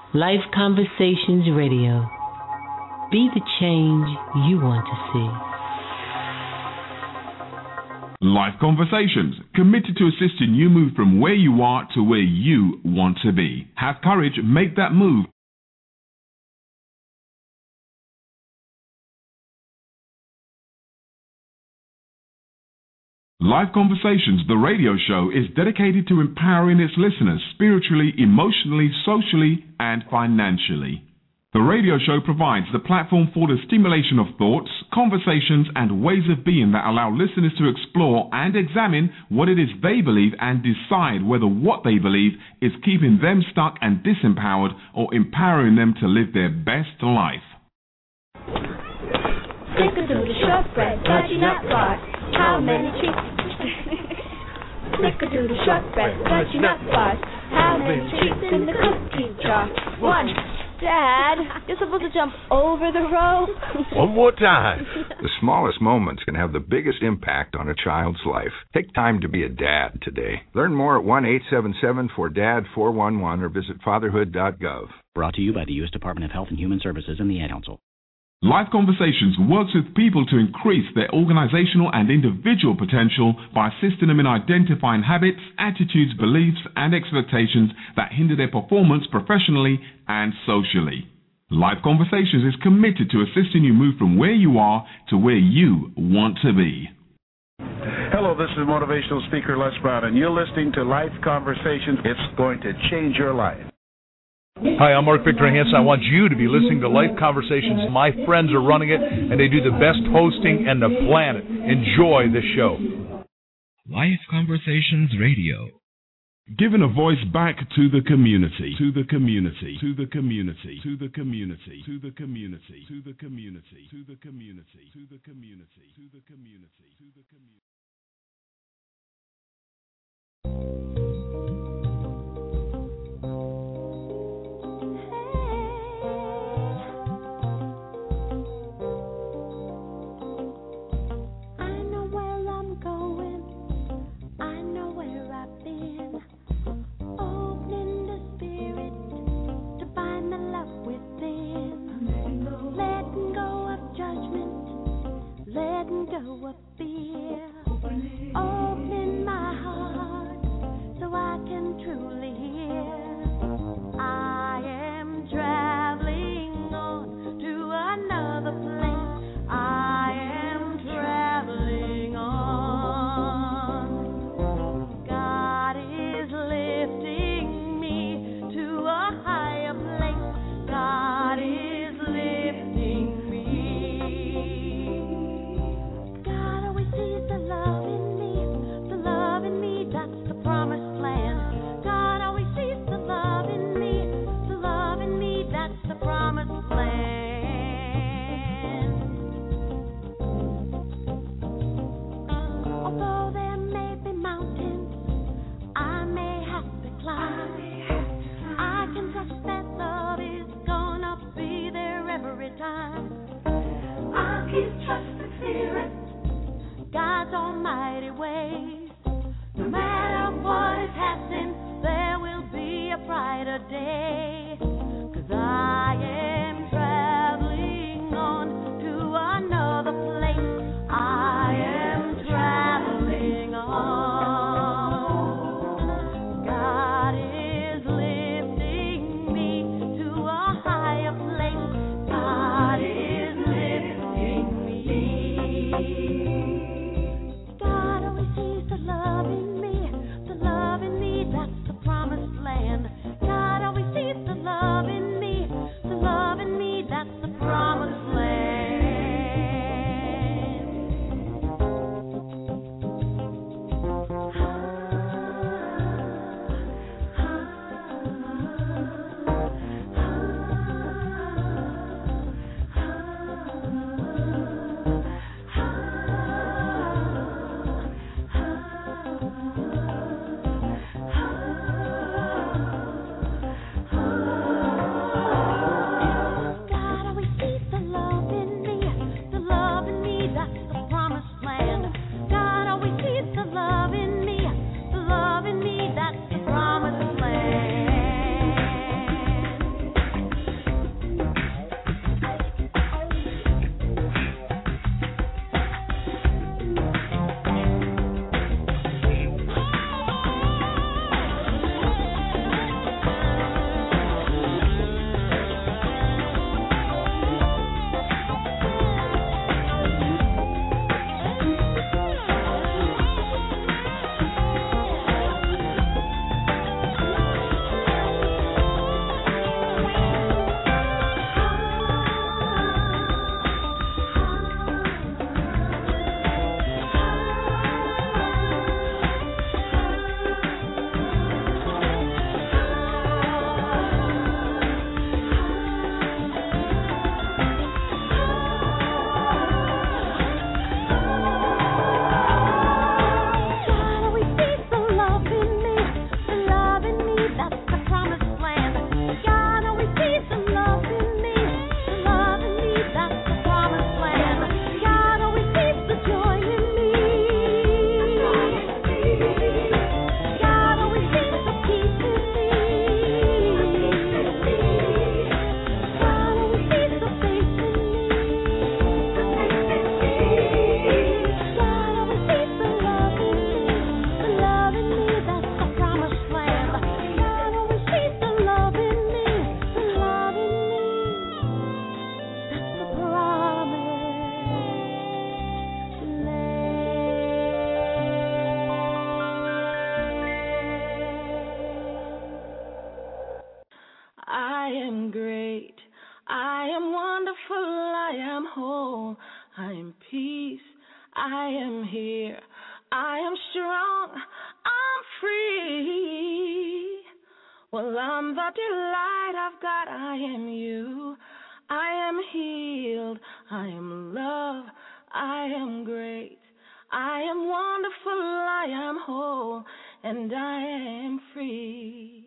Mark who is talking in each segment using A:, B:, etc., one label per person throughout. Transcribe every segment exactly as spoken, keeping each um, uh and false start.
A: Life Conversations Radio. Be the change you want to see.
B: Life Conversations, committed to assisting you move from where you are to where you want to be. Have courage, make that move. Life Conversations, the radio show, is dedicated to empowering its listeners spiritually, emotionally, socially, and financially. The radio show provides the platform for the stimulation of thoughts, conversations, and ways of being that allow listeners to explore and examine what it is they believe and decide whether what they believe is keeping them stuck and disempowered or empowering them to live their best life.
C: Snickerdoodle shortbread, fudgy nut bars. How many treats? Snickerdoodle shortbread, fudgy nut bars. How many treats in the cookie jar? One. Dad, you're supposed to jump over the rope.
D: One more time. The smallest moments can have the biggest impact on a child's life. Take time to be a dad today. Learn more at one eight seven seven four D A D four one one or visit fatherhood dot gov.
E: Brought to you by the U S Department of Health and Human Services and the Ad Council.
B: Life Conversations works with people to increase their organizational and individual potential by assisting them in identifying habits, attitudes, beliefs, and expectations that hinder their performance professionally and socially. Life Conversations is committed to assisting you move from where you are to where you want to be.
F: Hello, this is motivational speaker Les Brown, and you're listening to Life Conversations. It's going to change your life.
G: Hi, I'm Mark Victor Hansen. I want you to be listening to Life Conversations. My friends are running it, and they do the best hosting in the planet. Enjoy the show.
H: Life Conversations Radio.
B: Giving a voice back to the community, to the community, to the community, to the community, to the community, to the community, to the community, to the community, to the community, to the community.
C: Letting go of fear, opening my heart so I can truly hear. I am traveling on to another place. I am traveling on. God is lifting me to a higher place. God is lifting me. God's almighty ways. No matter what is happening, there will be a brighter day. 'Cause I am traveling on to another place. I am traveling on. God is lifting me to a higher place. God is lifting me. God always sees the
I: am whole. I am peace. I am here. I am strong. I'm free. Well, I'm the delight of God. I am you. I am healed. I am love. I am great. I am wonderful. I am whole. And I am free.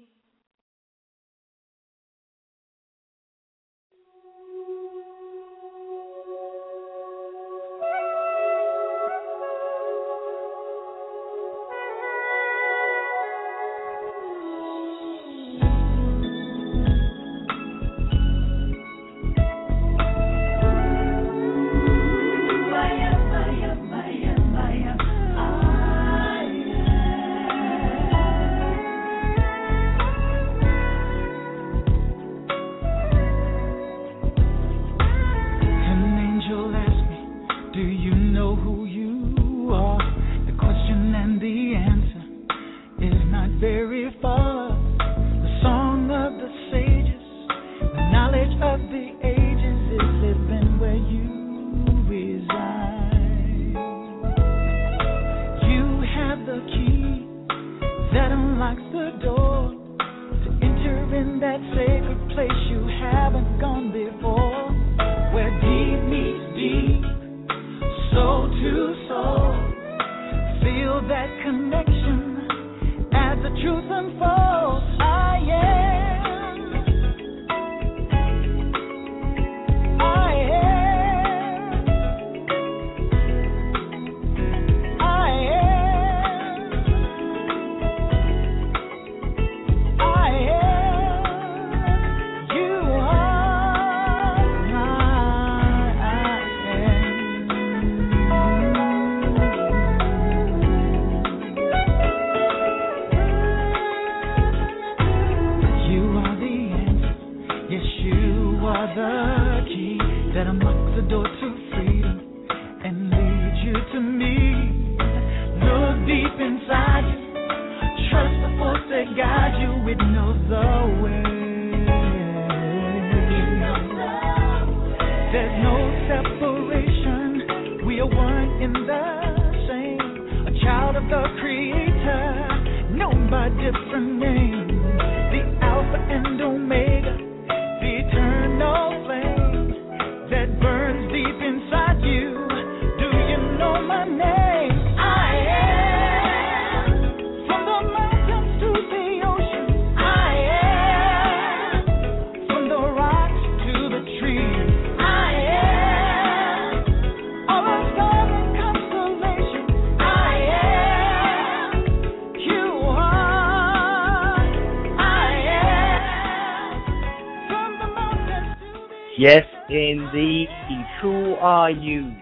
J: Yes, indeed. Who are you?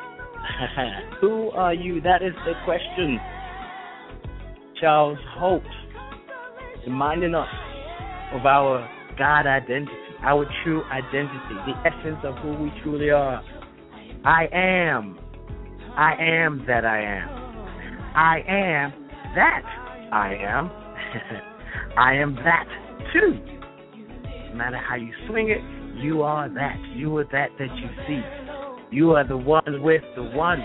J: Who are you? That is the question. Charles Holt, reminding us of our God identity, our true identity, the essence of who we truly are. I am. I am that I am. I am that I am. I am that too. No matter how you swing it, you are that. You are that that you see. You are the one with the one.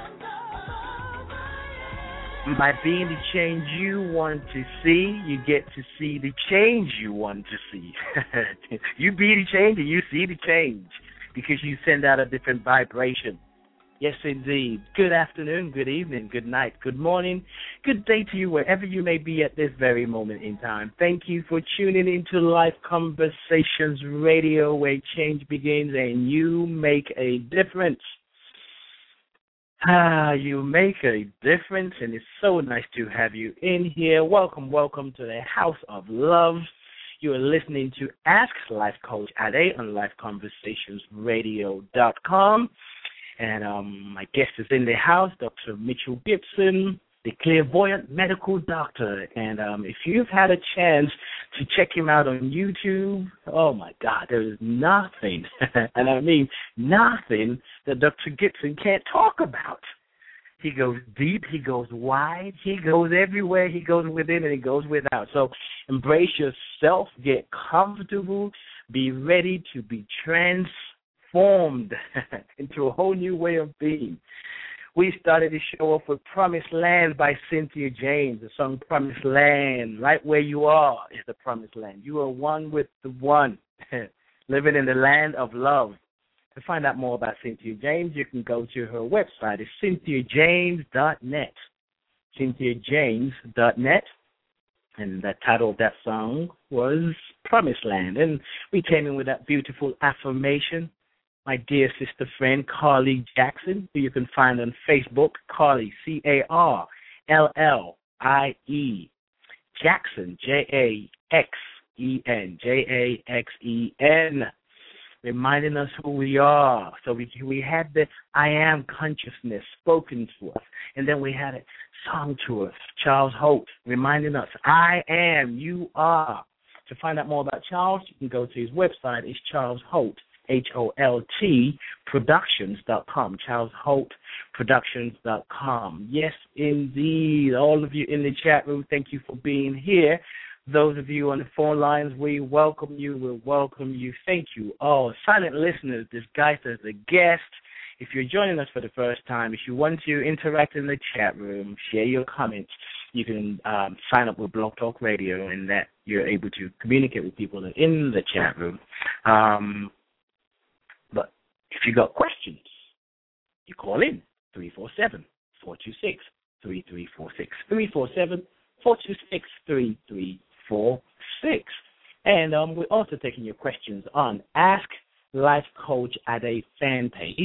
J: By being the change you want to see, you get to see the change you want to see. You be the change and you see the change because you send out a different vibration. Yes, indeed. Good afternoon, good evening, good night, good morning, good day to you wherever you may be at this very moment in time. Thank you for tuning into Life Conversations Radio, where change begins and you make a difference. Ah, you make a difference, and it's so nice to have you in here. Welcome, welcome to the House of Love. You are listening to Ask Life Coach Ade on life conversations radio dot com. And um, my guest is in the house, Doctor Mitchell Gibson, the clairvoyant medical doctor. And um, if you've had a chance to check him out on YouTube, oh, my God, there is nothing, and I mean nothing, that Doctor Gibson can't talk about. He goes deep, he goes wide, he goes everywhere, he goes within and he goes without. So embrace yourself, get comfortable, be ready to be transformed. transformed into a whole new way of being. We started the show off with Promised Land by Cynthia James, the song Promised Land. Right where you are is the Promised Land. You are one with the one, living in the land of love. To find out more about Cynthia James, you can go to her website. It's cynthia james dot net. cynthia james dot net. And the title of that song was Promised Land. And we came in with that beautiful affirmation. My dear sister friend, Carly Jackson, who you can find on Facebook, Carly, C A R L L I E, Jackson, J A X E N, J A X E N, reminding us who we are. So we we had the I am consciousness spoken to us, and then we had it sung to us. Charles Holt reminding us, I am, you are. To find out more about Charles, you can go to his website. It's Charles Holt, H O L T, Productions dot com, Charles Holt Productions dot com. Yes, indeed. All of you in the chat room, thank you for being here. Those of you on the phone lines, we welcome you. We welcome you. Thank you all. Silent listeners, disguised as a guest. If you're joining us for the first time, if you want to interact in the chat room, share your comments, you can um, sign up with Blog Talk Radio, and that you're able to communicate with people in the chat room. Um, but if you got questions, you call in three four seven, four two six, three three four six, three four seven, four two six, three three four six. And um, we're also taking your questions on Ask Life Coach Ade fan page.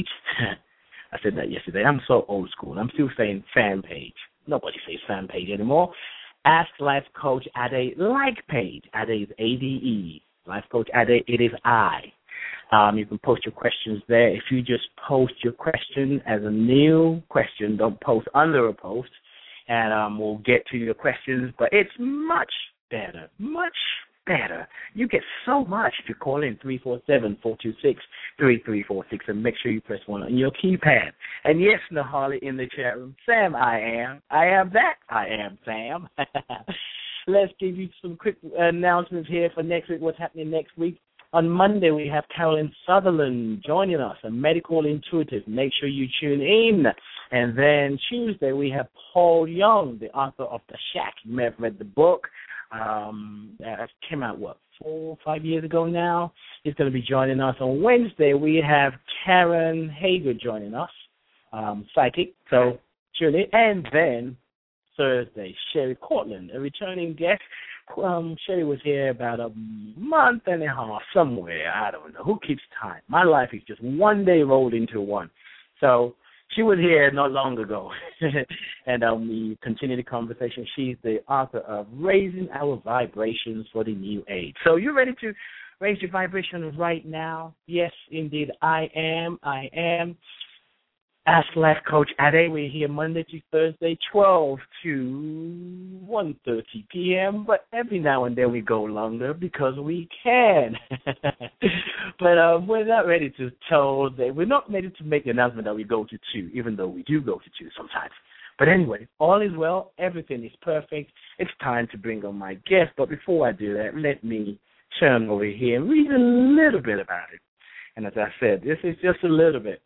J: I said that yesterday. I'm so old school. I'm still saying fan page. Nobody says fan page anymore. Ask Life Coach Ade like page. Ade is A D E. Life Coach Ade, it is I. Um, you can post your questions there. If you just post your question as a new question, don't post under a post, and um, we'll get to your questions. But it's much better, much better. You get so much if you call in three four seven, four two six, three three four six, and make sure you press one on your keypad. And yes, Nahali in the chat room, Sam, I am. I am that. I am Sam. Let's give you some quick announcements here for next week, what's happening next week. On Monday, we have Carolyn Sutherland joining us, a medical intuitive. Make sure you tune in. And then Tuesday, we have Paul Young, the author of The Shack. You may have read the book. Um, that came out, what, four or five years ago now? He's going to be joining us. On Wednesday, we have Karen Hager joining us, um, psychic. So tune in. And then Thursday, Sherry Cortland, a returning guest. Um, Sherry was here about a month and a half, somewhere. I don't know. Who keeps time? My life is just one day rolled into one. So she was here not long ago, and um, we continue the conversation. She's the author of Raising Our Vibrations for the New Age. So you ready to raise your vibrations right now? Yes, indeed, I am. I am. Ask Life Coach Ade. We're here Monday to Thursday, twelve to one thirty p.m., but every now and then we go longer because we can. But uh, we're not ready to tell, that we're not ready to make the announcement that we go to two, even though we do go to two sometimes. But anyway, all is well. Everything is perfect. It's time to bring on my guest. But before I do that, let me turn over here and read a little bit about it. And as I said, this is just a little bit.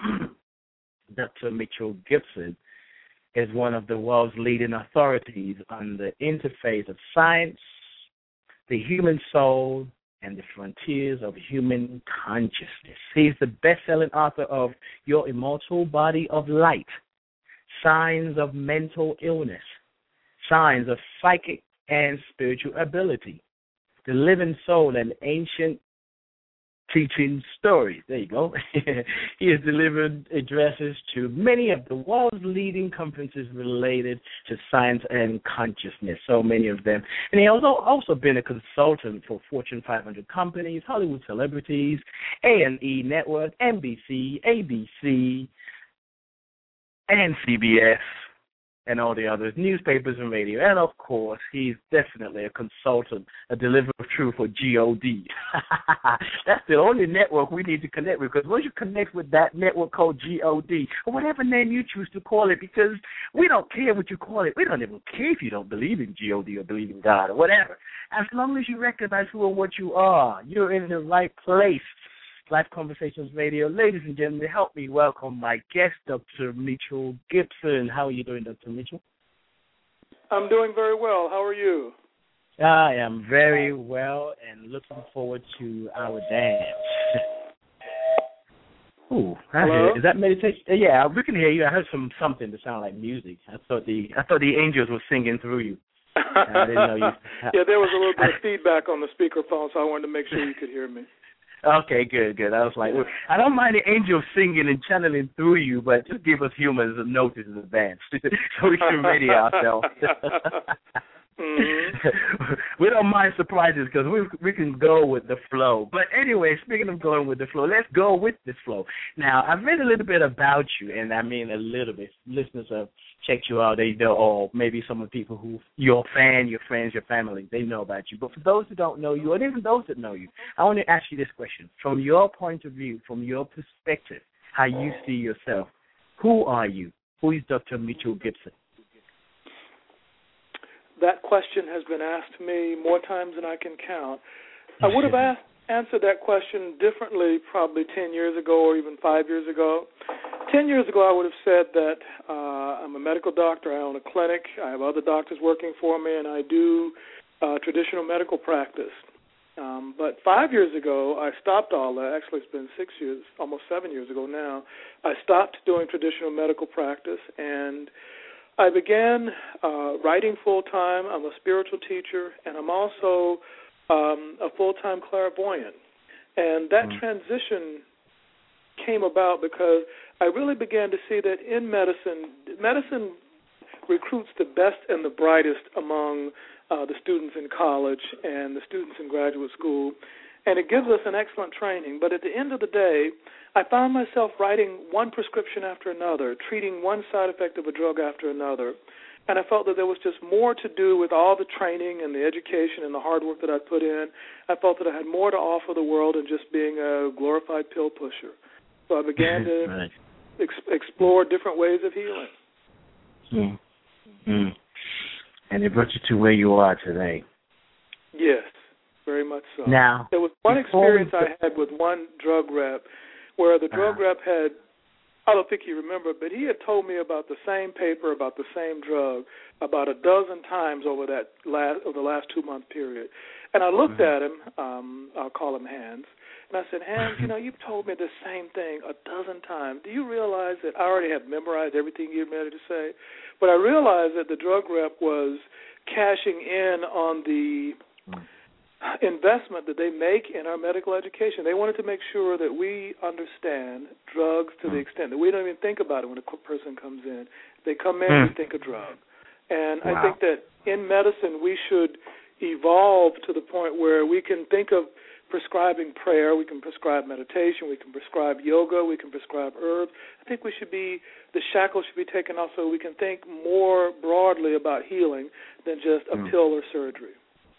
J: Doctor Mitchell Gibson is one of the world's leading authorities on the interface of science, the human soul, and the frontiers of human consciousness. He's the best-selling author of Your Immortal Body of Light, Signs of Mental Illness, Signs of Psychic and Spiritual Ability, The Living Soul and Ancient Teaching Stories. There you go. He has delivered addresses to many of the world's leading conferences related to science and consciousness, so many of them. And he has also, also been a consultant for Fortune five hundred companies, Hollywood celebrities, A and E Network, N B C, A B C, and C B S, and all the others, newspapers and radio. And, of course, he's definitely a consultant, a deliverer of truth for G O D. That's the only network we need to connect with, because once you connect with that network called G O D, or whatever name you choose to call it, because we don't care what you call it. We don't even care if you don't believe in G O D or believe in God or whatever. As long as you recognize who and what you are, you're in the right place. Life Conversations Radio. Ladies and gentlemen, help me welcome my guest, Doctor Mitchell Gibson. How are you doing, Doctor Mitchell?
K: I'm doing very well. How are you?
J: I am very well and looking forward to our dance. Ooh, I hear, is that meditation? Yeah, we can hear you. I heard some something that sounded like music. I thought the I thought the angels were singing through you. I didn't know you.
K: Yeah, there was a little bit of feedback on the speakerphone, so I wanted to make sure you could hear me.
J: Okay, good, good. I was like, well, I don't mind the angels singing and channeling through you, but just give us humans a notice in advance so we can ready ourselves. Mm-hmm. We don't mind surprises because we we can go with the flow. But anyway, speaking of going with the flow, let's go with this flow. Now, I've read a little bit about you, and I mean a little bit. Listeners have checked you out. They know, or maybe some of the people who, your fan, your friends, your family, they know about you. But for those who don't know you, or even those that know you, I want to ask you this question. From your point of view, from your perspective, how you see yourself, who are you? Who is Doctor Mitchell Gibson?
K: That question has been asked me more times than I can count. I would have asked, answered that question differently probably ten years ago or even five years ago. Ten years ago, I would have said that uh, I'm a medical doctor. I own a clinic. I have other doctors working for me, and I do uh, traditional medical practice. Um, but five years ago, I stopped all that. Actually, it's been six years, almost seven years ago now. I stopped doing traditional medical practice, and I began uh, writing full-time. I'm a spiritual teacher, and I'm also um, a full-time clairvoyant. And that mm. transition came about because I really began to see that in medicine, medicine recruits the best and the brightest among uh, the students in college and the students in graduate school, and it gives us an excellent training. But at the end of the day, I found myself writing one prescription after another, treating one side effect of a drug after another, and I felt that there was just more to do with all the training and the education and the hard work that I put in. I felt that I had more to offer the world than just being a glorified pill pusher. So I began to right. ex- explore different ways of healing.
J: Mm. Mm. And it brought you to where you are today.
K: Yes, very much so.
J: Now,
K: there was one experience I had with one drug rep where the drug uh-huh. rep had, I don't think you remember, but he had told me about the same paper, about the same drug, about a dozen times over that last over the last two-month period. And I looked uh-huh. at him, um, I'll call him Hans, and I said, Hans, you know, you've told me the same thing a dozen times. Do you realize that I already have memorized everything you're ready to say? But I realized that the drug rep was cashing in on the investment that they make in our medical education. They wanted to make sure that we understand drugs to the extent that we don't even think about it when a person comes in. They come in, mm. we think of drug. And wow. I think that in medicine we should evolve to the point where we can think of prescribing prayer, we can prescribe meditation, we can prescribe yoga, we can prescribe herbs. I think we should be, the shackles should be taken off so we can think more broadly about healing than just a mm. pill or surgery.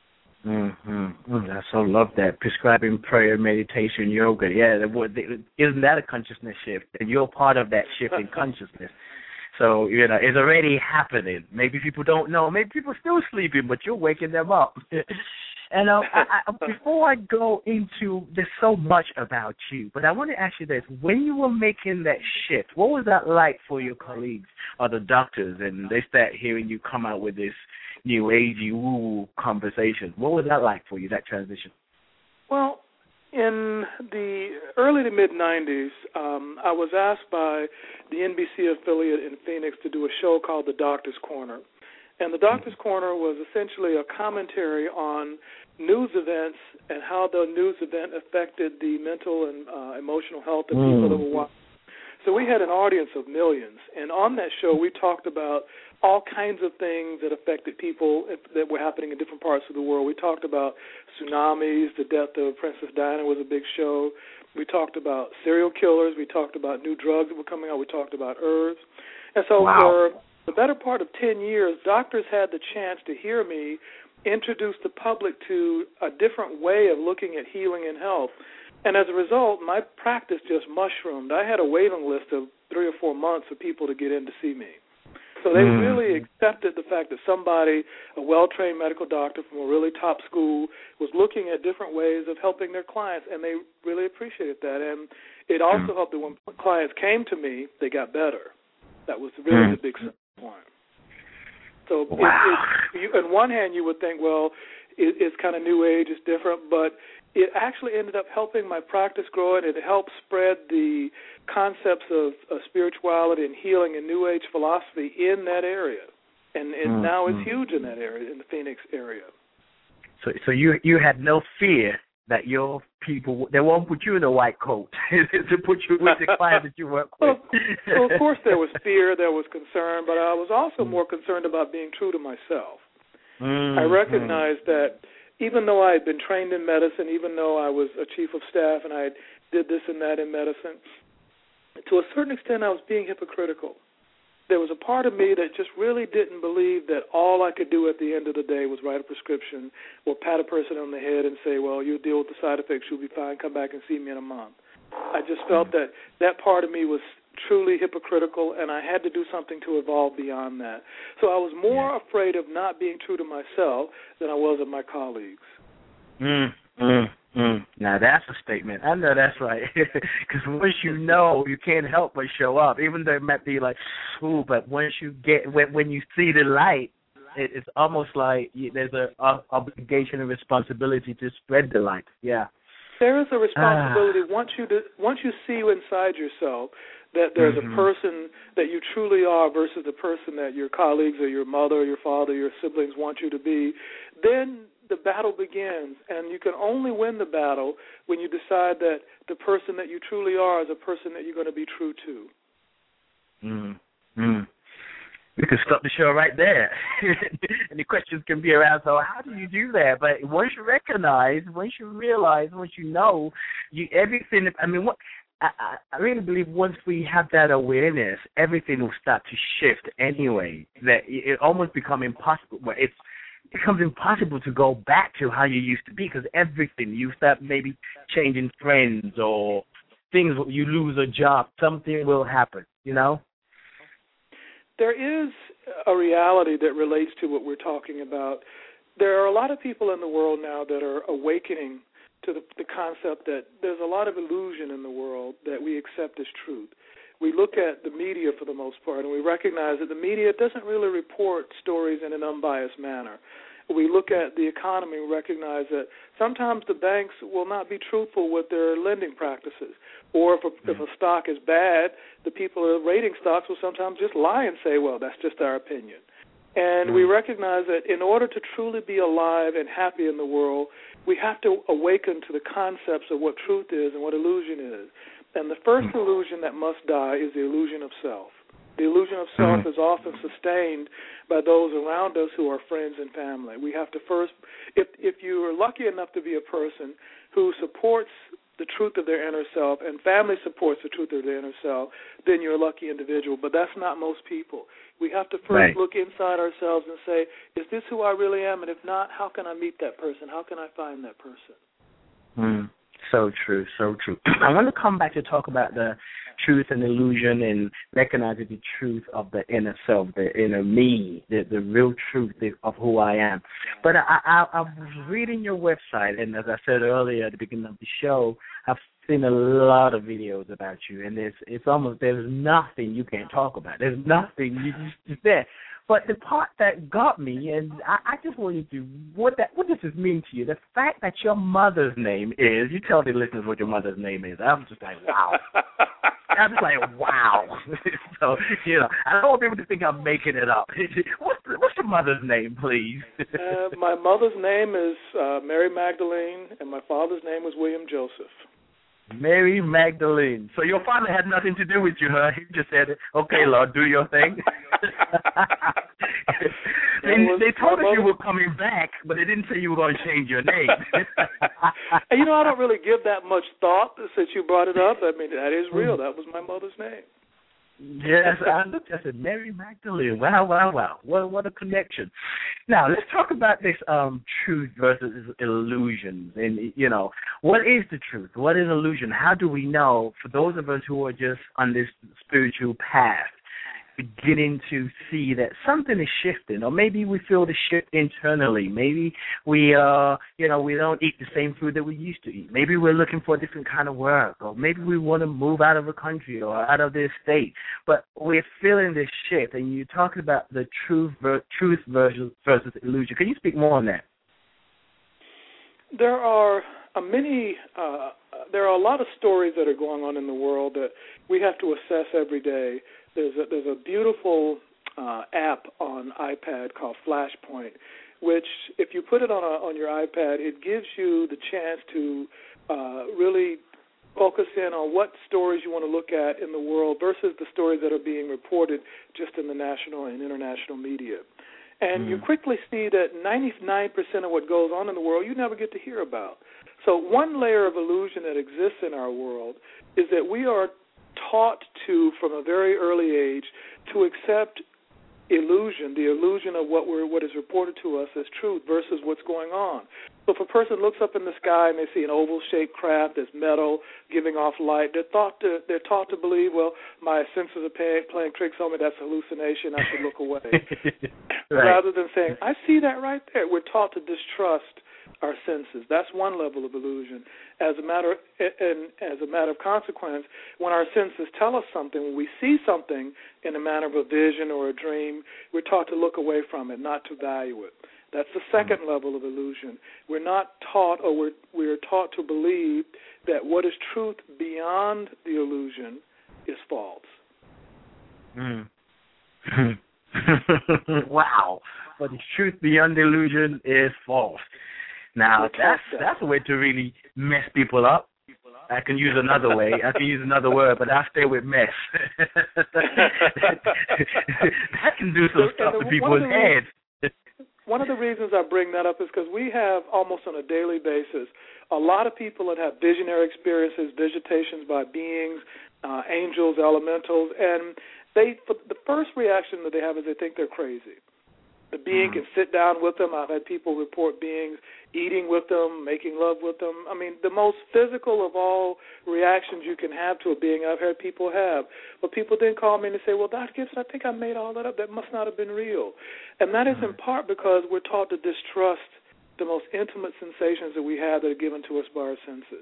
J: Mm-hmm. Mm, I so love that. Prescribing prayer, meditation, yoga. Yeah, isn't that a consciousness shift? And you're part of that shift in consciousness. So, you know, it's already happening. Maybe people don't know. Maybe people are still sleeping, but you're waking them up. And uh, I, I, before I go into, there's so much about you, but I want to ask you this. When you were making that shift, what was that like for your colleagues or the doctors, and they start hearing you come out with this new agey woo conversation? What was that like for you, that transition?
K: Well, in the early to mid-nineties, um, I was asked by the N B C affiliate in Phoenix to do a show called The Doctor's Corner. And The Doctor's mm-hmm. Corner was essentially a commentary on news events and how the news event affected the mental and uh, emotional health of mm. people that were watching. So we had an audience of millions. And on that show, we talked about all kinds of things that affected people that were happening in different parts of the world. We talked about tsunamis. The death of Princess Diana was a big show. We talked about serial killers. We talked about new drugs that were coming out. We talked about herbs. And so wow. for the better part of ten years, doctors had the chance to hear me introduce the public to a different way of looking at healing and health. And as a result, my practice just mushroomed. I had a waiting list of three or four months of people to get in to see me. So they
J: mm.
K: really accepted the fact that somebody, a well-trained medical doctor from a really top school, was looking at different ways of helping their clients, and they really appreciated that. And it also mm. helped that when clients came to me, they got better. That was really mm. the big point. So
J: wow.
K: it, it, you, on one hand, you would think, well, it, it's kind of new age, it's different, but it actually ended up helping my practice grow, and it helped spread the concepts of, of spirituality and healing and new age philosophy in that area. And, and mm. now it's huge in that area, in the Phoenix area.
J: So so you you had no fear that your people, they won't put you in a white coat to put you with the client that you work with.
K: Well, well, of course there was fear, there was concern, but I was also more concerned about being true to myself.
J: Mm,
K: I recognized mm. that even though I had been trained in medicine, even though I was a chief of staff and I did this and that in medicine, to a certain extent I was being hypocritical. There was a part of me that just really didn't believe that all I could do at the end of the day was write a prescription or pat a person on the head and say, well, you'll deal with the side effects, you'll be fine, come back and see me in a month. I just felt that that part of me was truly hypocritical, and I had to do something to evolve beyond that. So I was more afraid of not being true to myself than I was of my colleagues.
J: Mm, mm, mm. Now, that's a statement. I know that's right. Because once you know, you can't help but show up, even though it might be like, ooh, but once you get, when, when you see the light, it, it's almost like you, there's an obligation and responsibility to spread the light. Yeah.
K: There is a responsibility ah. once you do, once you see inside yourself that there's mm-hmm. a person that you truly are versus the person that your colleagues or your mother or your father or your siblings want you to be, then the battle begins. And you can only win the battle when you decide that the person that you truly are is a person that you're going to be true to.
J: Mm-hmm. We can stop the show right there. And the questions can be around, so how do you do that? But once you recognize, once you realize, once you know, you everything, I mean, what I, I really believe once we have that awareness, everything will start to shift anyway. That it almost becomes impossible. Well, it's, it becomes impossible to go back to how you used to be because everything, you start maybe changing friends or things, you lose a job, something will happen, you know?
K: There is a reality that relates to what we're talking about. There are a lot of people in the world now that are awakening to the, the concept that there's a lot of illusion in the world that we accept as truth. We look at the media for the most part, and we recognize that the media doesn't really report stories in an unbiased manner. We look at the economy and recognize that sometimes the banks will not be truthful with their lending practices. Or if a, if a stock is bad, the people who are rating stocks will sometimes just lie and say, well, that's just our opinion. And we recognize that in order to truly be alive and happy in the world, we have to awaken to the concepts of what truth is and what illusion is. And the first illusion that must die is the illusion of self. The illusion of self mm-hmm. is often sustained by those around us who are friends and family. We have to first, if if you are lucky enough to be a person who supports the truth of their inner self and family supports the truth of their inner self, then you're a lucky individual. But that's not most people. We have to first
J: right.
K: look inside ourselves and say, is this who I really am? And if not, how can I meet that person? How can I find that person?
J: Mm. So true, so true. I want to come back to talk about the truth and illusion and recognizing the truth of the inner self, the inner me, the, the real truth of who I am. But I, I, I was reading your website, and as I said earlier at the beginning of the show, I've seen a lot of videos about you, and it's, it's almost there's nothing you can't talk about. There's nothing you just, just there. But the part that got me, and I, I just wanted to, what that, what does this mean to you? The fact that your mother's name is, you tell the listeners what your mother's name is. I'm just like, wow. I'm just like, wow. So, you know, I don't want people to think I'm making it up. What's, the, what's your mother's name, please?
K: uh, my mother's name is uh, Mary Magdalene, and my father's name was William Joseph.
J: Mary Magdalene. So your father had nothing to do with you, huh? He just said, okay, Lord, do your thing. they, they told us you were coming back, but they didn't say you were going to change your name.
K: And, you know, I don't really give that much thought since you brought it up. I mean, that is real. That was my mother's name.
J: Yes, I looked, I said, Mary Magdalene. Wow, wow, wow. What, what a connection. Now, let's talk about this um, truth versus illusions. And, you know, what is the truth? What is illusion? How do we know, for those of us who are just on this spiritual path, beginning to see that something is shifting, or maybe we feel the shift internally. Maybe we, uh, you know, we don't eat the same food that we used to eat. Maybe we're looking for a different kind of work, or maybe we want to move out of a country or out of this state. But we're feeling this shift, and you're talking about the truth, ver- truth versus, versus illusion. Can you speak more on that?
K: There are uh, many. Uh, there are a lot of stories that are going on in the world that we have to assess every day. There's a, there's a beautiful uh, app on iPad called Flashpoint, which, if you put it on a, on your iPad, it gives you the chance to uh, really focus in on what stories you want to look at in the world versus the stories that are being reported just in the national and international media. And mm. you quickly see that ninety-nine percent of what goes on in the world you never get to hear about. So one layer of illusion that exists in our world is that we are taught to, from a very early age, to accept illusion, the illusion of what we're, what is reported to us as truth versus what's going on. So if a person looks up in the sky and they see an oval-shaped craft that's metal giving off light, they're taught to they're taught to believe, well, my senses are pay, playing tricks on me. That's hallucination. I should look away. Right. Rather than saying, I see that right there. We're taught to distrust our senses. That's one level of illusion. As a matter, and as a matter of consequence, when our senses tell us something, when we see something in a manner of a vision or a dream, we're taught to look away from it, not to value it. That's the second mm. level of illusion. We're not taught, or we're we're taught to believe that what is truth beyond the illusion is false.
J: Mm. Wow. But the truth beyond the illusion is false. Now, that's that's a way to really mess people up. I can use another way. I can use another word, but I'll stay with mess. that can do some stuff to people's heads.
K: One of the reasons I bring that up is because we have, almost on a daily basis, a lot of people that have visionary experiences, visitations by beings, uh, angels, elementals, and they the first reaction that they have is they think they're crazy. The being mm-hmm. can sit down with them. I've had people report beings eating with them, making love with them. I mean, the most physical of all reactions you can have to a being I've heard people have. But people then call me and they say, well, Doctor Gibson, I think I made all that up. That must not have been real. And that is in part because we're taught to distrust the most intimate sensations that we have that are given to us by our senses.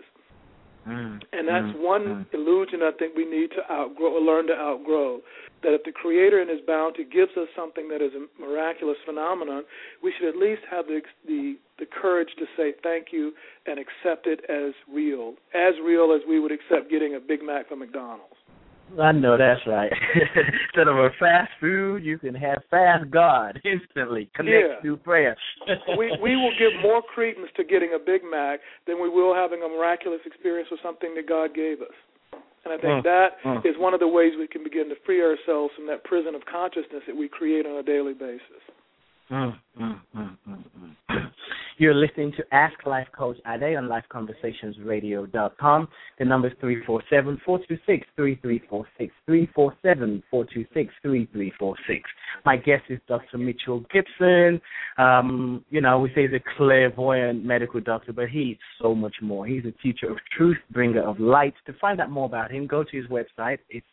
K: Mm, and that's mm, one mm. illusion I think we need to outgrow, or learn to outgrow, that if the Creator in His bounty gives us something that is a miraculous phenomenon, we should at least have the, the the courage to say thank you and accept it as real, as real as we would accept getting a Big Mac from McDonald's.
J: I know that's right. Instead of a fast food, you can have fast God instantly. Connect
K: yeah.
J: through prayer.
K: we we will give more credence to getting a Big Mac than we will having a miraculous experience with something that God gave us. And I think mm. that mm. is one of the ways we can begin to free ourselves from that prison of consciousness that we create on a daily basis.
J: Mm, mm, mm, mm, mm. You're listening to Ask Life Coach Ade on life conversations radio dot com. The number is three four seven, four two six, three three four six, three four seven, four two six, three three four six. My guest is Doctor Mitchell Gibson. Um, you know, we say he's a clairvoyant medical doctor, but he's so much more. He's a teacher of truth, bringer of light. To find out more about him, go to his website. It's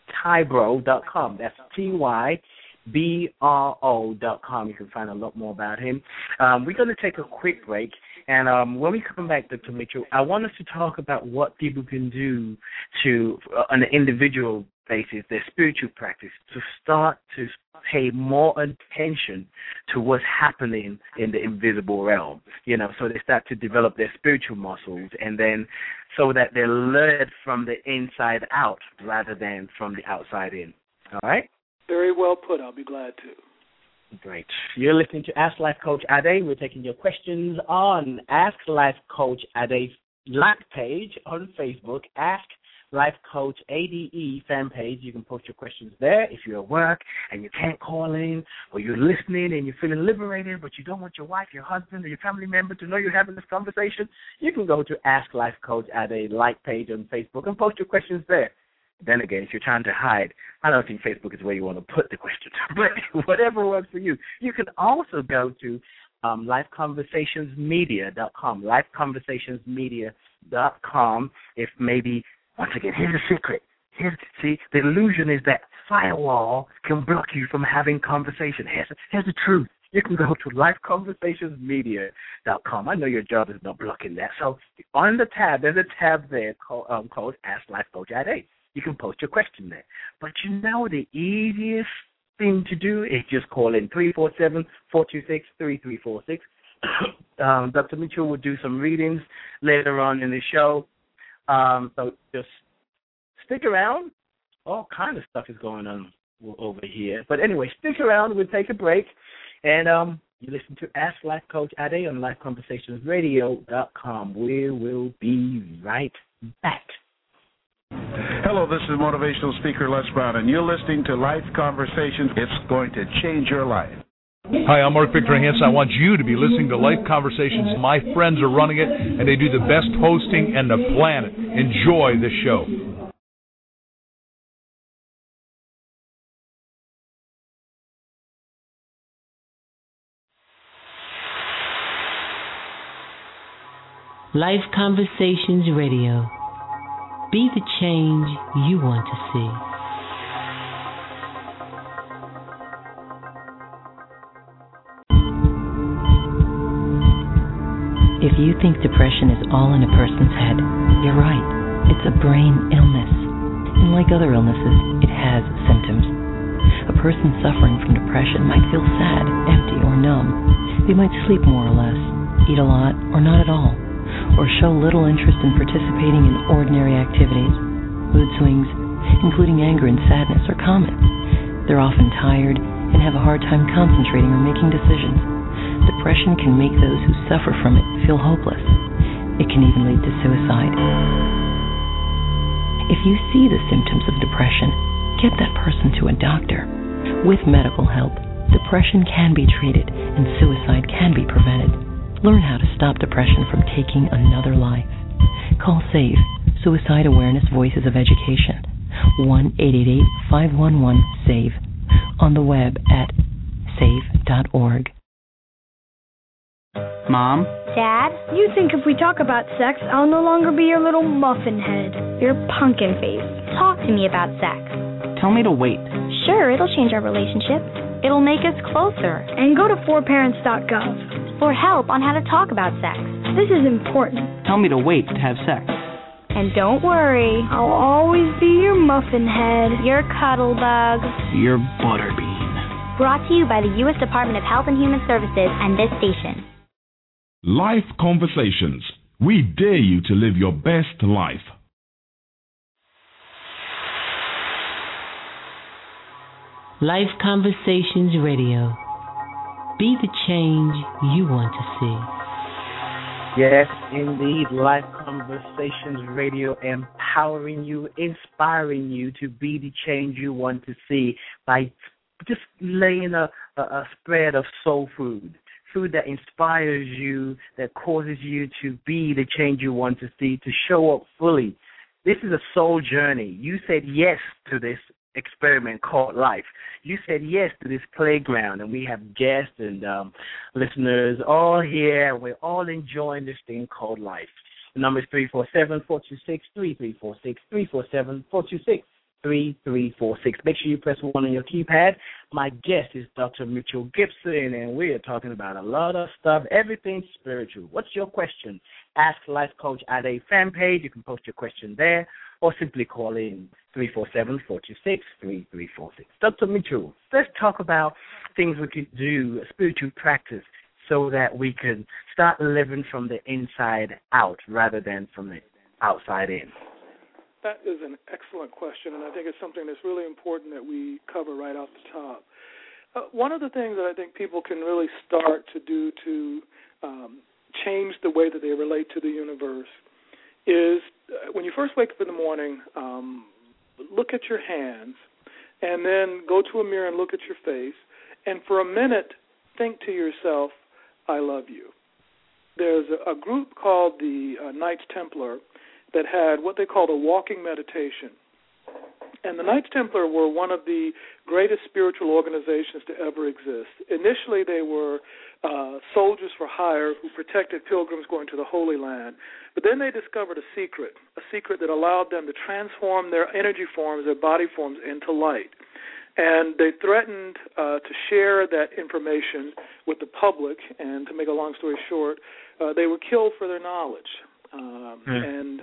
J: tybro dot com. That's T Y B R O dot com. You can find a lot more about him. Um, we're going to take a quick break, and um, when we come back, Doctor Mitchell, I want us to talk about what people can do to, uh, on an individual basis, their spiritual practice, to start to pay more attention to what's happening in the invisible realm, you know, so they start to develop their spiritual muscles, and then so that they're led from the inside out rather than from the outside in. All right?
K: Very well put. I'll be glad to.
J: Great. You're listening to Ask Life Coach Ade. We're taking your questions on Ask Life Coach Ade's like page on Facebook. Ask Life Coach A D E fan page. You can post your questions there. If you're at work and you can't call in, or you're listening and you're feeling liberated, but you don't want your wife, your husband, or your family member to know you're having this conversation, you can go to Ask Life Coach Ade like page on Facebook and post your questions there. Then again, if you're trying to hide, I don't think Facebook is where you want to put the questions. But whatever works for you. You can also go to um, life conversations media dot com, life conversations media dot com. If maybe, once again, here's a secret. Here's, see, the illusion is that firewall can block you from having conversation. Here's, here's the truth. You can go to life conversations media dot com. I know your job is not blocking that. So on the tab, there's a tab there called, um, called Ask Life Coach at eight. You can post your question there. But you know the easiest thing to do is just call in three four seven, four two six, three three four six. um, Doctor Mitchell will do some readings later on in the show. Um, so just stick around. All kind of stuff is going on over here. But anyway, stick around. We'll take a break. And um, you listen to Ask Life Coach Ade on life conversations radio dot com. We will be right back.
F: Hello, this is motivational speaker Les Brown, and you're listening to Life Conversations. It's going to change your life.
G: Hi, I'm Mark Victor Hansen. I want you to be listening to Life Conversations. My friends are running it, and they do the best hosting on the planet. Enjoy the show.
A: Life Conversations Radio. Be the change you want to see. If you think depression is all in a person's head, you're right. It's a brain illness. And like other illnesses, it has symptoms. A person suffering from depression might feel sad, empty, or numb. They might sleep more or less, eat a lot, or not at all, or show little interest in participating in ordinary activities. Mood swings, including anger and sadness, are common. They're often tired and have a hard time concentrating or making decisions. Depression can make those who suffer from it feel hopeless. It can even lead to suicide. If you see the symptoms of depression, get that person to a doctor. With medical help, depression can be treated and suicide can be prevented. Learn how to stop depression from taking another life. Call SAVE, Suicide Awareness Voices of Education, one eight eight eight, five one one, SAVE, on the web at save dot org.
L: Mom?
M: Dad? You think if we talk about sex, I'll no longer be your little muffin head, your pumpkin face.
N: Talk to me about sex.
L: Tell me to wait.
N: Sure, it'll change our relationship. It'll make us closer.
M: And go to four parents dot gov
N: for help on how to talk about sex.
M: This is important.
L: Tell me to wait to have sex.
N: And don't worry,
M: I'll always be your muffin head,
N: your cuddle bug,
L: your butterbean.
N: Brought to you by the U S Department of Health and Human Services and this station.
B: Life Conversations. We dare you to live your best life.
A: Life Conversations Radio. Be the change you want to see.
J: Yes, indeed. Life Conversations Radio, empowering you, inspiring you to be the change you want to see by just laying a, a, a spread of soul food. Food that inspires you, that causes you to be the change you want to see, to show up fully. This is a soul journey. You said yes to this experiment called life. You said yes to this playground, and we have guests and um, listeners all here, and we're all enjoying this thing called life. The number is three four seven, four two six, three three four six, three four seven, four two six, three three four six. Make sure you press one on your keypad. My guest is Doctor Mitchell Gibson, and we are talking about a lot of stuff, everything spiritual. What's your question? Ask Life Coach at a fan page. You can post your question there, or simply call in three four seven, four two six, three three four six. Doctor Mitchell, let's talk about things we could do, a spiritual practice, so that we can start living from the inside out rather than from the outside in.
K: That is an excellent question, and I think it's something that's really important that we cover right off the top. Uh, one of the things that I think people can really start to do to um, change the way that they relate to the universe is uh, when you first wake up in the morning, um, look at your hands, and then go to a mirror and look at your face, and for a minute think to yourself, I love you. There's a, a group called the uh, Knights Templar that had what they called a walking meditation. And the Knights Templar were one of the greatest spiritual organizations to ever exist. Initially, they were uh, soldiers for hire who protected pilgrims going to the Holy Land. But then they discovered a secret, a secret that allowed them to transform their energy forms, their body forms, into light. And they threatened uh, to share that information with the public. And to make a long story short, uh, they were killed for their knowledge. Um, mm. And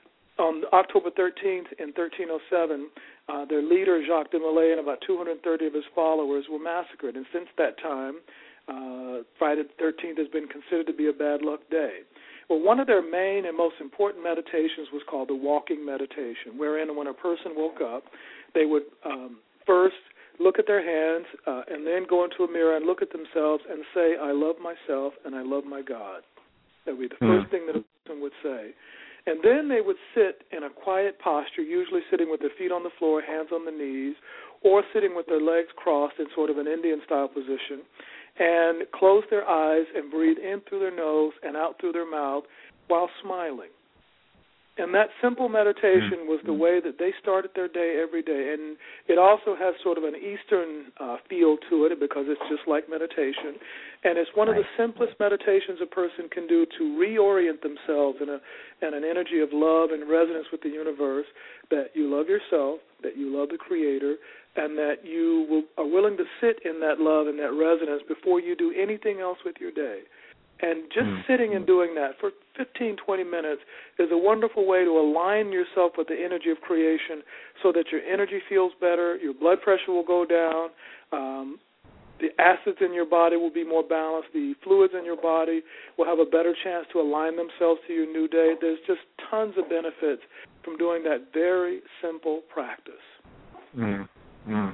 K: on October thirteenth in thirteen oh seven, uh, their leader, Jacques de Molay, and about two hundred thirty of his followers were massacred. And since that time, uh, Friday the thirteenth has been considered to be a bad luck day. Well, one of their main and most important meditations was called the walking meditation, wherein when a person woke up, they would um, first look at their hands uh, and then go into a mirror and look at themselves and say, I love myself and I love my God. That would be the mm. first thing that a person would say. And then they would sit in a quiet posture, usually sitting with their feet on the floor, hands on the knees, or sitting with their legs crossed in sort of an Indian-style position, and close their eyes and breathe in through their nose and out through their mouth while smiling. And that simple meditation was the way that they started their day every day. And it also has sort of an Eastern uh, feel to it because it's just like meditation. And it's one of the simplest meditations a person can do to reorient themselves in, a, in an energy of love and resonance with the universe, that you love yourself, that you love the Creator, and that you will, are willing to sit in that love and that resonance before you do anything else with your day. And just mm. sitting and doing that for fifteen, twenty minutes is a wonderful way to align yourself with the energy of creation so that your energy feels better, your blood pressure will go down, um, the acids in your body will be more balanced, the fluids in your body will have a better chance to align themselves to your new day. There's just tons of benefits from doing that very simple practice.
J: Mm. Mm.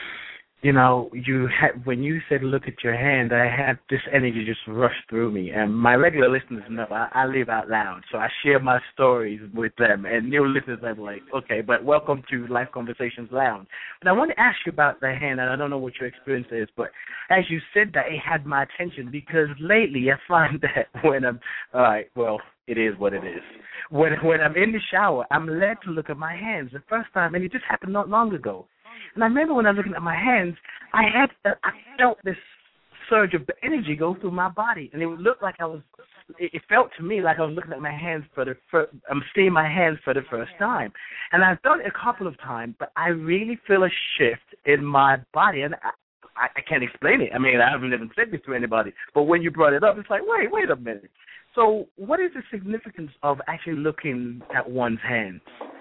J: You know, you had, when you said look at your hand, I had this energy just rush through me. And my regular listeners know I, I live out loud, so I share my stories with them. And new listeners are like, okay, but welcome to Life Conversations Lounge. But I want to ask you about the hand, and I don't know what your experience is, but as you said that, it had my attention because lately I find that when I'm, all right, well, it is what it is. When, when I'm in the shower, I'm led to look at my hands the first time, and it just happened not long ago. And I remember when I was looking at my hands, I had uh, I felt this surge of energy go through my body, and it would look like I was. It, it felt to me like I was looking at my hands for the first. I'm seeing my hands for the first time, and I've done it a couple of times, but I really feel a shift in my body, and I, I, I can't explain it. I mean, I haven't even said this to anybody, but when you brought it up, it's like, wait, wait a minute. So, what is the significance of actually looking at one's hands?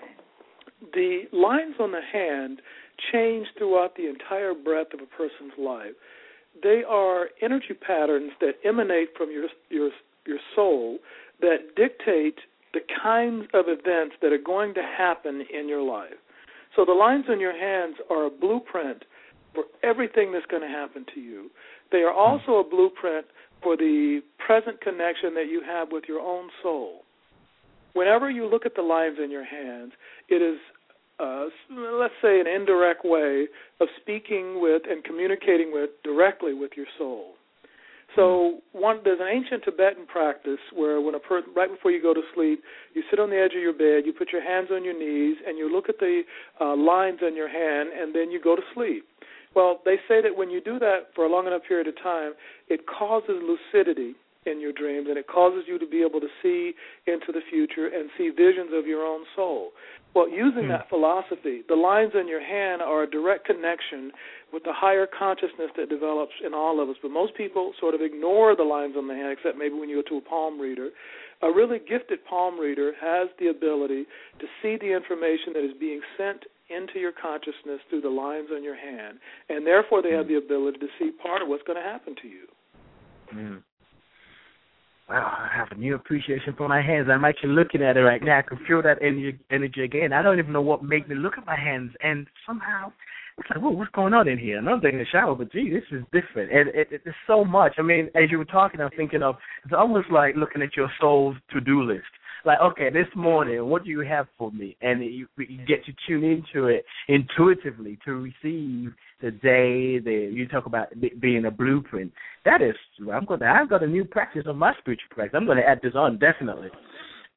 K: The lines on the hand change throughout the entire breadth of a person's life. They are energy patterns that emanate from your your your soul that dictate the kinds of events that are going to happen in your life. So the lines on your hands are a blueprint for everything that's going to happen to you. They are also a blueprint for the present connection that you have with your own soul. Whenever you look at the lines in your hands, it is Uh, let's say an indirect way of speaking with and communicating with directly with your soul. So one, there's an ancient Tibetan practice where when a person, right before you go to sleep, you sit on the edge of your bed, you put your hands on your knees, and you look at the uh, lines on your hand, and then you go to sleep. Well, they say that when you do that for a long enough period of time, it causes lucidity in your dreams, and it causes you to be able to see into the future and see visions of your own soul. Well, using mm. that philosophy, the lines on your hand are a direct connection with the higher consciousness that develops in all of us. But most people sort of ignore the lines on the hand, except maybe when you go to a palm reader. A really gifted palm reader has the ability to see the information that is being sent into your consciousness through the lines on your hand, and therefore they have the ability to see part of what's going to happen to you.
J: Mm. Wow, I have a new appreciation for my hands. I'm actually looking at it right now. I can feel that energy, energy again. I don't even know what made me look at my hands, and somehow it's like, whoa, what's going on in here? And I'm taking a shower, but gee, this is different. And it, it, it's so much. I mean, as you were talking, I'm thinking of, it's almost like looking at your soul's to-do list. Like, okay, this morning, what do you have for me? And you, you get to tune into it intuitively to receive the day. The, you talk about being a blueprint. That is, I'm going to, I've got a new practice on my spiritual practice. I'm going to add this on, definitely.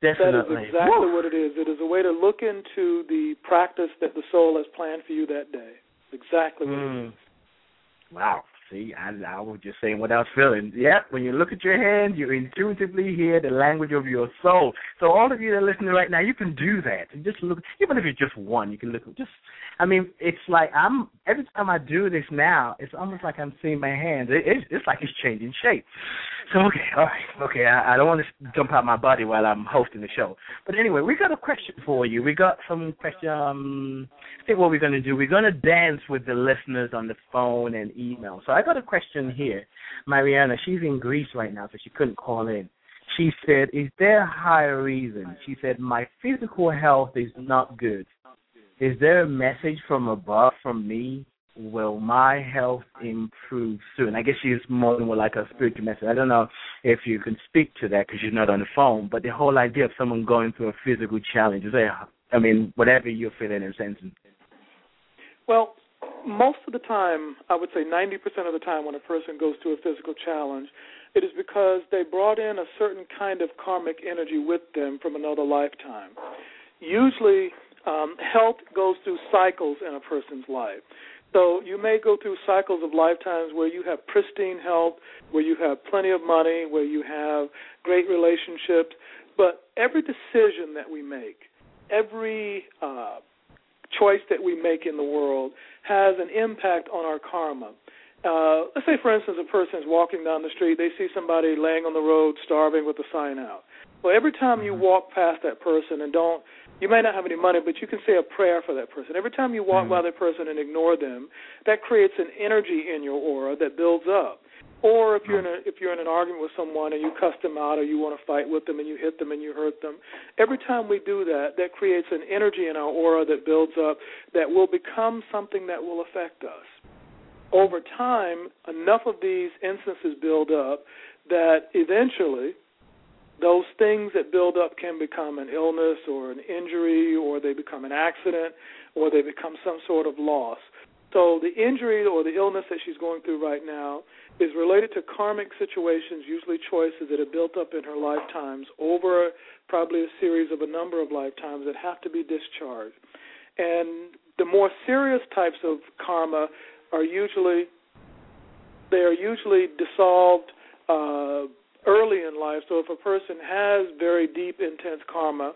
J: Definitely.
K: That is exactly
J: Woo.
K: what it is. It is a way to look into the practice that the soul has planned for you that day. Exactly what
J: Mm.
K: it is.
J: Wow. See, I, I was just saying what I was feeling. Yeah, when you look at your hand, you intuitively hear the language of your soul. So all of you that are listening right now, you can do that. And just look, even if it's just one, you can look. Just, I mean, it's like I'm every time I do this now, it's almost like I'm seeing my hands. It, it's, it's like it's changing shape. So okay, all right, okay. I, I don't want to jump out my body while I'm hosting the show. But anyway, we got a question for you. We got some question. Um, I think what we're going to do, we're going to dance with the listeners on the phone and email. So I got a question here. Mariana, she's in Greece right now, so she couldn't call in. She said, is there a higher reason? She said, my physical health is not good. Is there a message from above from me? Will my health improve soon? I guess she's more than like a spiritual message. I don't know if you can speak to that because you're not on the phone, but the whole idea of someone going through a physical challenge, is there, I mean, whatever you're feeling and sensing.
K: Well, most of the time, I would say ninety percent of the time when a person goes through a physical challenge, it is because they brought in a certain kind of karmic energy with them from another lifetime. Usually, um, health goes through cycles in a person's life. So you may go through cycles of lifetimes where you have pristine health, where you have plenty of money, where you have great relationships, but every decision that we make, every uh, choice that we make in the world has an impact on our karma. Uh, let's say, for instance, a person is walking down the street, they see somebody laying on the road starving with a sign out. Well, every time you walk past that person and don't, you may not have any money, but you can say a prayer for that person. Every time you walk mm-hmm. by that person and ignore them, that creates an energy in your aura that builds up. Or if you're in a, if you're in an argument with someone and you cuss them out or you want to fight with them and you hit them and you hurt them, every time we do that, that creates an energy in our aura that builds up that will become something that will affect us. Over time, enough of these instances build up that eventually those things that build up can become an illness or an injury, or they become an accident, or they become some sort of loss. So the injury or the illness that she's going through right now is related to karmic situations, usually choices that have built up in her lifetimes over probably a series of a number of lifetimes that have to be discharged. And the more serious types of karma are usually, they are usually dissolved uh, early in life. So if a person has very deep, intense karma,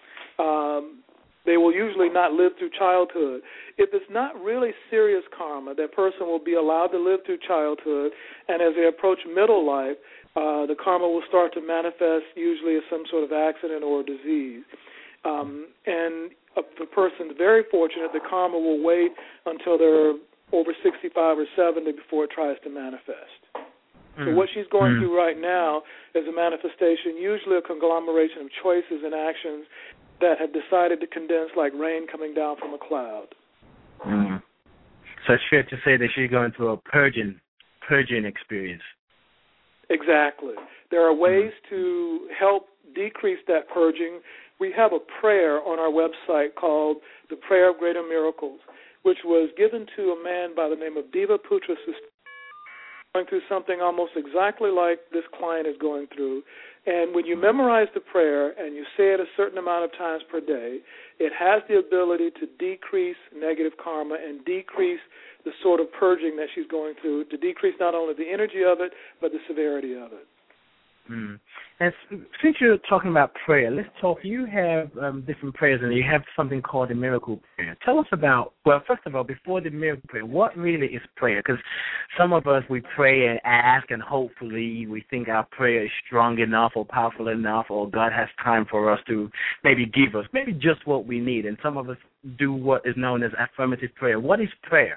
K: um, they will usually not live through childhood. If it's not really serious karma, that person will be allowed to live through childhood, and as they approach middle life, uh, the karma will start to manifest usually as some sort of accident or disease. Um, and if the person's very fortunate, the karma will wait until they're over sixty-five or seventy before it tries to manifest. So what she's going mm. through right now is a manifestation, usually a conglomeration of choices and actions that have decided to condense like rain coming down from a cloud.
J: Mm. So it's fair to say that she's going through a purging, purging experience.
K: Exactly. There are ways mm. to help decrease that purging. We have a prayer on our website called the Prayer of Greater Miracles, which was given to a man by the name of Deva Putra Sustain, going through something almost exactly like this client is going through. And when you memorize the prayer and you say it a certain amount of times per day, it has the ability to decrease negative karma and decrease the sort of purging that she's going through, to decrease not only the energy of it, but the severity of it.
J: Mm. And since you're talking about prayer, let's talk. You have um, different prayers, and you have something called the miracle prayer. Tell us about, well, first of all, before the miracle prayer, what really is prayer? Because some of us, we pray and ask, and hopefully we think our prayer is strong enough or powerful enough, or God has time for us to maybe give us, maybe just what we need. And some of us do what is known as affirmative prayer. What is prayer?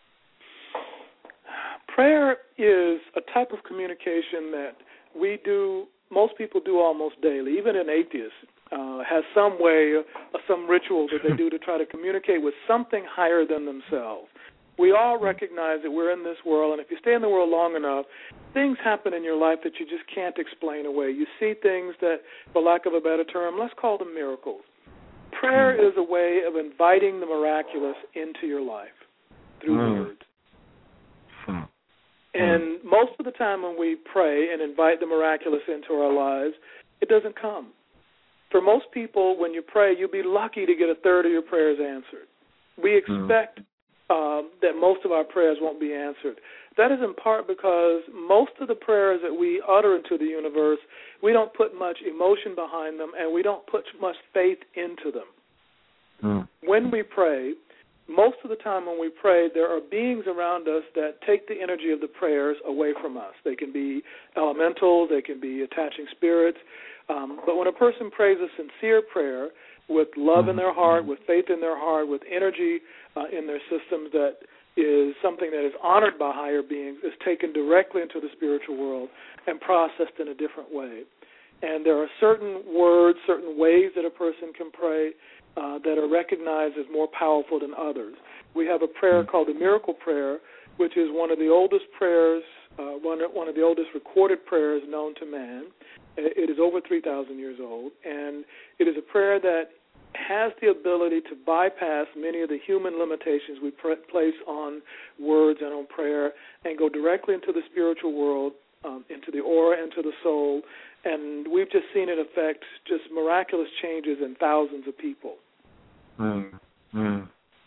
K: Prayer is a type of communication that we do, most people do almost daily. Even an atheist uh, has some way or some ritual that they do to try to communicate with something higher than themselves. We all recognize that we're in this world, and if you stay in the world long enough, things happen in your life that you just can't explain away. You see things that, for lack of a better term, let's call them miracles. Prayer mm. is a way of inviting the miraculous into your life through mm. words. Mm. And most of the time when we pray and invite the miraculous into our lives, it doesn't come. for most people, when you pray, you'll be lucky to get a third of your prayers answered. We expect mm. um, that most of our prayers won't be answered. That is in part because most of the prayers that we utter into the universe, we don't put much emotion behind them, and we don't put much faith into them. Mm. When we pray, most of the time when we pray, there are beings around us that take the energy of the prayers away from us. They can be elemental, they can be attaching spirits. Um, but when a person prays a sincere prayer with love mm-hmm. in their heart, with faith in their heart, with energy uh, in their systems that is something that is honored by higher beings, is taken directly into the spiritual world and processed in a different way. And there are certain words, certain ways that a person can pray Uh, that are recognized as more powerful than others. We have a prayer mm-hmm. called the Miracle Prayer, which is one of the oldest prayers, uh, one, one of the oldest recorded prayers known to man. It is over three thousand years old, and it is a prayer that has the ability to bypass many of the human limitations we pr- place on words and on prayer and go directly into the spiritual world, um, into the aura, into the soul, and we've just seen it affect just miraculous changes in thousands of people.
J: Mm, mm.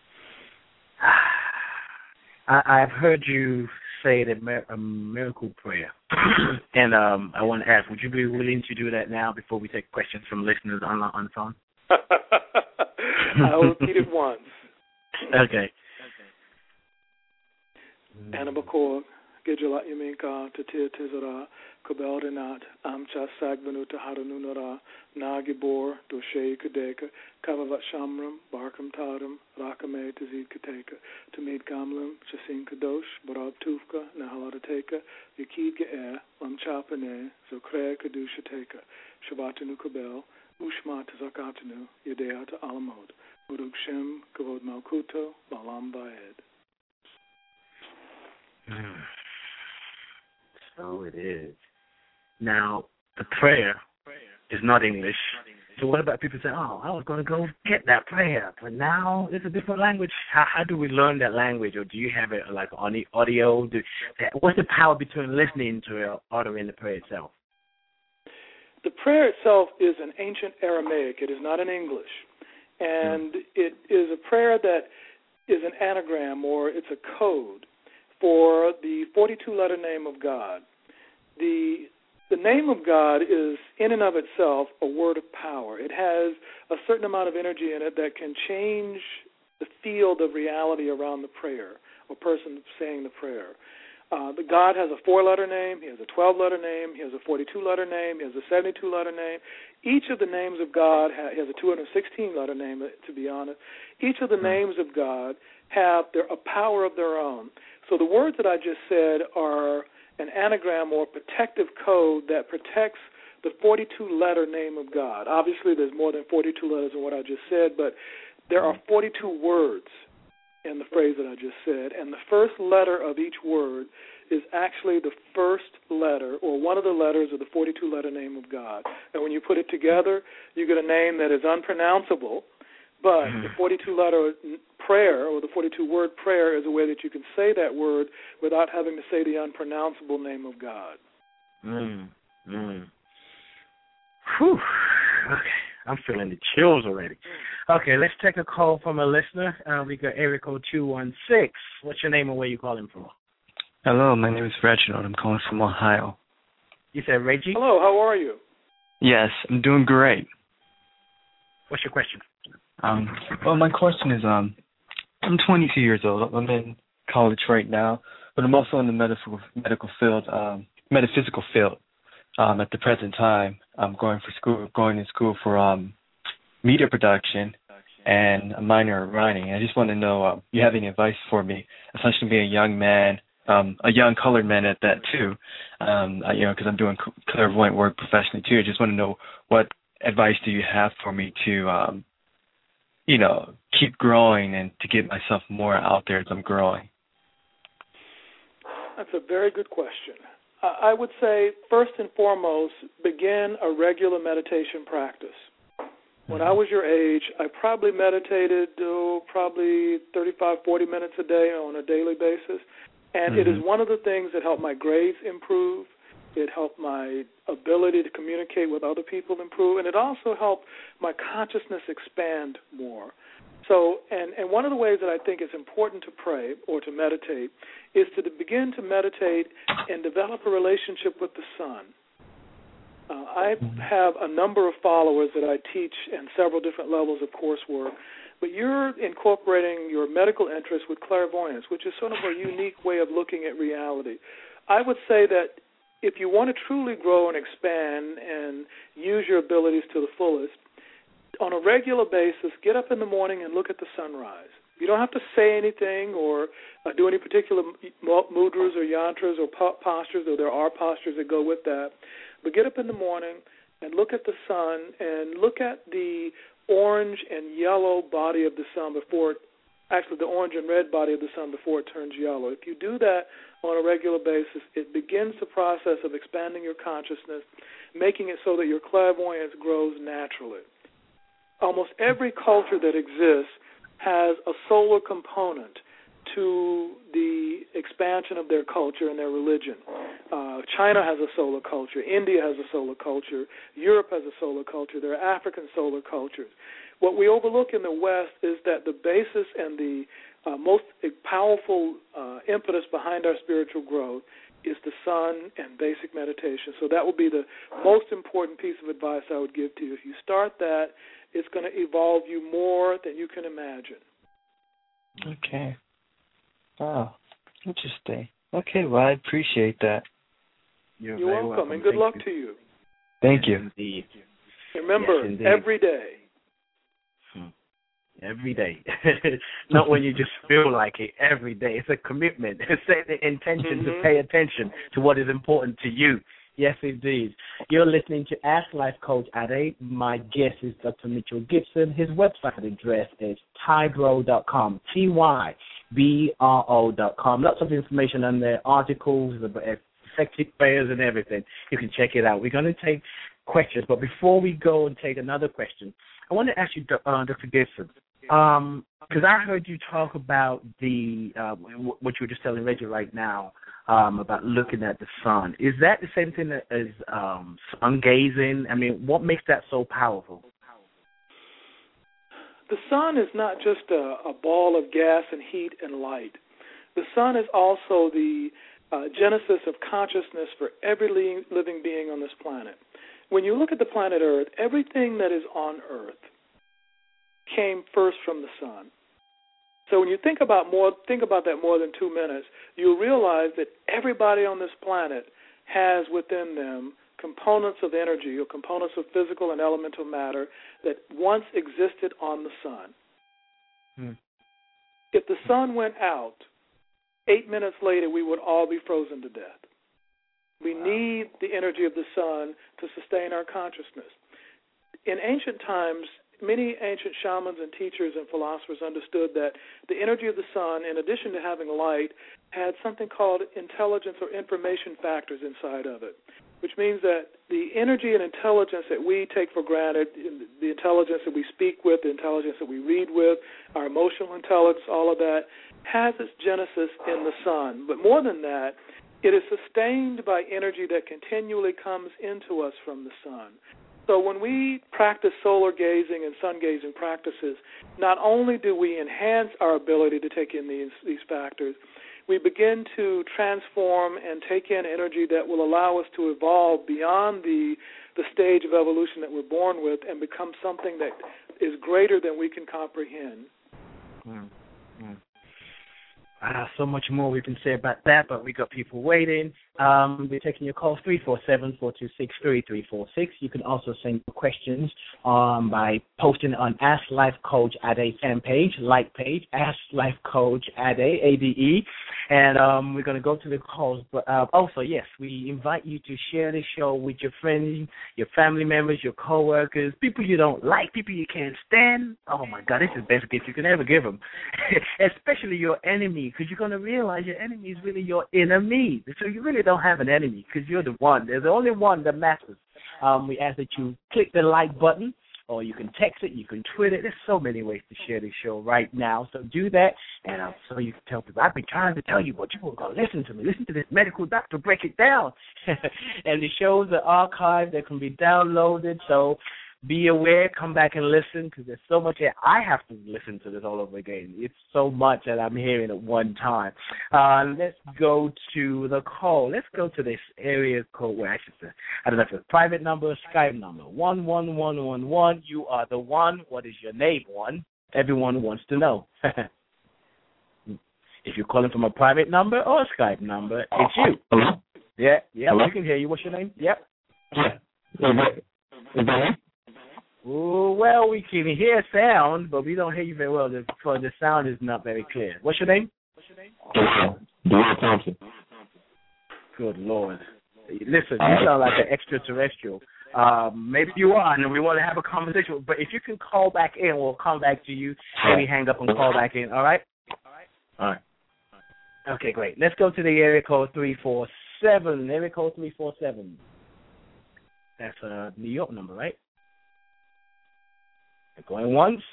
J: I, I've heard you say the a miracle prayer, and um, I want to ask, would you be willing to do that now before we take questions from listeners on, on the phone?
K: I'll repeat it once.
J: Okay.
K: Anabakor, Gejalat Yaminka, Tatir Tizara, Kabeldenat, Amcha Sagvanuta Haranunara, Nagibor, Doshe Kadeka, Kavavat Shamram, Barkam Taram, Rakame Tazid Kateka, Tamid Gamlam, Chasin Kadosh, Barab Tufka, Nahaladateka, Yakid Ge'er, Lamchapane, Zokre Kadushateka, Shavatanu Kabel, Ushma Tazakatanu, Yadeata Alamod, Uruk Shem, Kavod Malkuto, Balam Baed.
J: So it is. Now, the prayer is not English. So what about people saying, oh, I was going to go get that prayer, but now it's a different language. How, how do we learn that language, or do you have it like on the audio? Do, what's the power between listening to it or uttering the prayer itself?
K: The prayer itself is an ancient Aramaic. It is not in English. And mm. it is a prayer that is an anagram, or it's a code for the forty-two letter name of God. The the name of God is, in and of itself, a word of power. It has a certain amount of energy in it that can change the field of reality around the prayer, or person saying the prayer. Uh, the God has a four-letter name, he has a twelve-letter name, he has a forty-two letter name, he has a seventy-two letter name. Each of the names of God, ha- he has a two hundred sixteen letter name, to be honest. Each of the names of God have their, a power of their own. So the words that I just said are an anagram or protective code that protects the forty-two letter name of God. Obviously, there's more than forty-two letters in what I just said, but there are forty-two words in the phrase that I just said, and the first letter of each word is actually the first letter or one of the letters of the forty-two letter name of God. And when you put it together, you get a name that is unpronounceable, but the forty-two letter prayer or the forty-two word prayer is a way that you can say that word without having to say the unpronounceable name of God.
J: Mm, mm. Whew. Okay. I'm feeling the chills already. Okay, let's take a call from a listener. Uh, we got area code two one six. What's your name and where you calling from?
O: Hello, my name is Reginald. I'm calling from Ohio.
J: You said Reggie?
K: Hello, how are you?
O: Yes, I'm doing great.
J: What's your question?
O: Um, well, my question is, um, I'm twenty-two years old. I'm in college right now, but I'm also in the medical medical field, um, metaphysical field. Um, at the present time, I'm going for school, going to school for um, media production and a minor in writing. I just want to know, uh, you have any advice for me, especially being a young man, um, a young colored man at that too. Um, you know, because I'm doing clairvoyant work professionally too. I just want to know what advice do you have for me to, um, you know, keep growing and to get myself more out there as I'm growing.
K: That's a very good question. I would say, first and foremost, begin a regular meditation practice. When I was your age, I probably meditated oh, probably thirty-five, forty minutes a day on a daily basis, and mm-hmm. it is one of the things that helped my grades improve. It helped my ability to communicate with other people improve, and it also helped my consciousness expand more. So, and, and one of the ways that I think it's important to pray or to meditate is to begin to meditate and develop a relationship with the sun. Uh, I have a number of followers that I teach in several different levels of coursework, but you're incorporating your medical interest with clairvoyance, which is sort of a unique way of looking at reality. I would say that if you want to truly grow and expand and use your abilities to the fullest, on a regular basis, get up in the morning and look at the sunrise. You don't have to say anything or uh, do any particular mudras or yantras or po- postures, though there are postures that go with that. But get up in the morning and look at the sun and look at the orange and yellow body of the sun before it, actually the orange and red body of the sun before it turns yellow. If you do that on a regular basis, it begins the process of expanding your consciousness, making it so that your clairvoyance grows naturally. Almost every culture that exists has a solar component to the expansion of their culture and their religion. Uh, China has a solar culture. India has a solar culture. Europe has a solar culture. There are African solar cultures. What we overlook in the West is that the basis and the uh, most powerful uh, impetus behind our spiritual growth is the sun and basic meditation. So that would be the most important piece of advice I would give to you. If you start that, it's going to evolve you more than you can imagine.
O: Okay. Wow. Interesting. Okay, well, I appreciate that.
K: You're, You're welcome, welcome, and good Thank luck
O: you.
K: to you.
O: Thank you.
J: Indeed.
K: Remember,
J: yes,
K: every day.
J: Hmm. Every day. Not when you just feel like it. Every day. It's a commitment. Set the intention mm-hmm. to pay attention to what is important to you. Yes, indeed. You're listening to Ask Life Coach Ade. My guest is Doctor Mitchell Gibson. His website address is tybro dot com, T Y B R O dot com. Lots of information on there, articles, effective prayers and everything. You can check it out. We're going to take questions, but before we go and take another question, I want to ask you, uh, Doctor Gibson, um, because I heard you talk about the uh, what you were just telling Reggie right now, Um, about looking at the sun. Is that the same thing as um, sun gazing? I mean, what makes that so powerful?
K: The sun is not just a, a ball of gas and heat and light. The sun is also the uh, genesis of consciousness for every li- living being on this planet. When you look at the planet Earth, everything that is on Earth came first from the sun. So when you think about more, think about that more than two minutes, you'll realize that everybody on this planet has within them components of energy or components of physical and elemental matter that once existed on the sun. Hmm. If the sun went out, eight minutes later we would all be frozen to death. We wow. need the energy of the sun to sustain our consciousness. In ancient times, many ancient shamans and teachers and philosophers understood that the energy of the sun, in addition to having light, had something called intelligence or information factors inside of it, which means that the energy and intelligence that we take for granted, the intelligence that we speak with, the intelligence that we read with, our emotional intelligence, all of that, has its genesis in the sun. But more than that, it is sustained by energy that continually comes into us from the sun. So when we practice solar gazing and sun gazing practices, not only do we enhance our ability to take in these, these factors, we begin to transform and take in energy that will allow us to evolve beyond the, the stage of evolution that we're born with and become something that is greater than we can comprehend.
J: Mm, mm. Uh, so much more we can say about that, but we got people waiting. Um, we're taking your calls, three four seven, four two six, three three four six. You can also send your questions um, by posting on Ask Life Coach Ade fan page, like page, Ask Life Coach Ade, A D E. And um, we're going to go to the calls. But uh, also, yes, we invite you to share this show with your friends, your family members, your coworkers, people you don't like, people you can't stand. Oh, my God, this is the best gift you can ever give them, especially your enemy. Because you're going to realize your enemy is really your enemy. So you really don't have an enemy because you're the one. There's the only one that matters. Um, we ask that you click the like button or you can text it, you can tweet it. There's so many ways to share the show right now. So do that, and um, so you can tell people, I've been trying to tell you, but you won't go listen to me. Listen to this medical doctor break it down. And the shows are archived. They can be downloaded. So be aware, come back and listen, because there's so much here. I have to listen to this all over again. It's so much that I'm hearing at one time. Uh, let's go to the call. Let's go to this area code where I should say, I don't know if it's a private number or Skype number. one one one one one. You are the one. What is your name? One. Everyone wants to know. If you're calling from a private number or a Skype number, it's you.
P: Hello?
J: Yeah, yeah,
P: Hello?
J: we can hear you. What's your name? Yep.
P: Is that
J: Ooh, well, we can hear sound, but we don't hear you very well. The, for the sound is not very clear. What's your name? What's your name?
P: Darrell. Darrell Thompson.
J: Good Lord. Listen, you sound like an extraterrestrial. Um, maybe you are, and we want to have a conversation. But if you can call back in, we'll come back to you. Maybe hang up and call back in. All right?
P: All right.
J: Okay, great. Let's go to the area code three four seven. Area code three four seven. That's a New York number, right? Going once.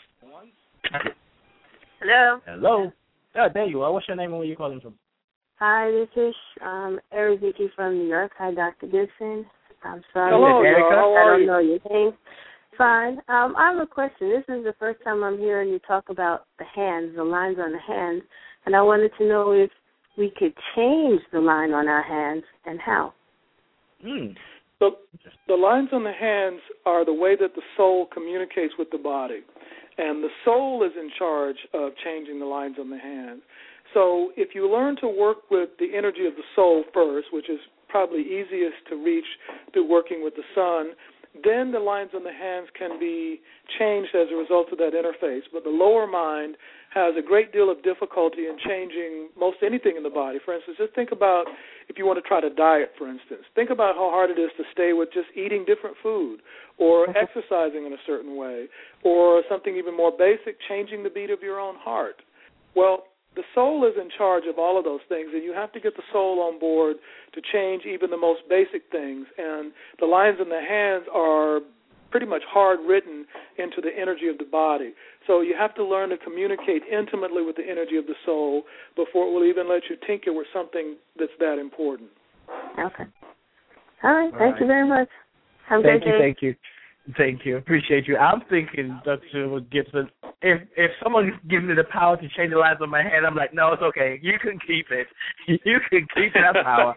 Q: Hello.
J: Hello. Oh, there you are. What's your name and where you calling from?
Q: Hi, this is um, Ariziki from New York. Hi, Doctor Gibson. I'm sorry.
J: Hello,
Q: Erica.
J: How
Q: I
J: are
Q: don't
J: you?
Q: know your name. Fine. Um, I have a question. This is the first time I'm hearing you talk about the hands, the lines on the hands, and I wanted to know if we could change the line on our hands and how.
J: Hmm.
K: So the lines on the hands are the way that the soul communicates with the body. And the soul is in charge of changing the lines on the hands. So if you learn to work with the energy of the soul first, which is probably easiest to reach through working with the sun, then the lines on the hands can be changed as a result of that interface. But the lower mind has a great deal of difficulty in changing most anything in the body. For instance, just think about if you want to try to diet, for instance. Think about how hard it is to stay with just eating different food or exercising in a certain way or something even more basic, changing the beat of your own heart. Well, the soul is in charge of all of those things, and you have to get the soul on board to change even the most basic things. And the lines in the hands are pretty much hard written into the energy of the body. So you have to learn to communicate intimately with the energy of the soul before it will even let you tinker with something that's that important.
Q: Okay. All right.
J: All
Q: thank
J: right.
Q: you very much. Have a
J: Thank
Q: great
J: you,
Q: day.
J: thank you. Thank you. Appreciate you. I'm thinking, Doctor Gibson, if if someone gives me the power to change the lines on my head, I'm like, no, it's okay. You can keep it. You can keep that power.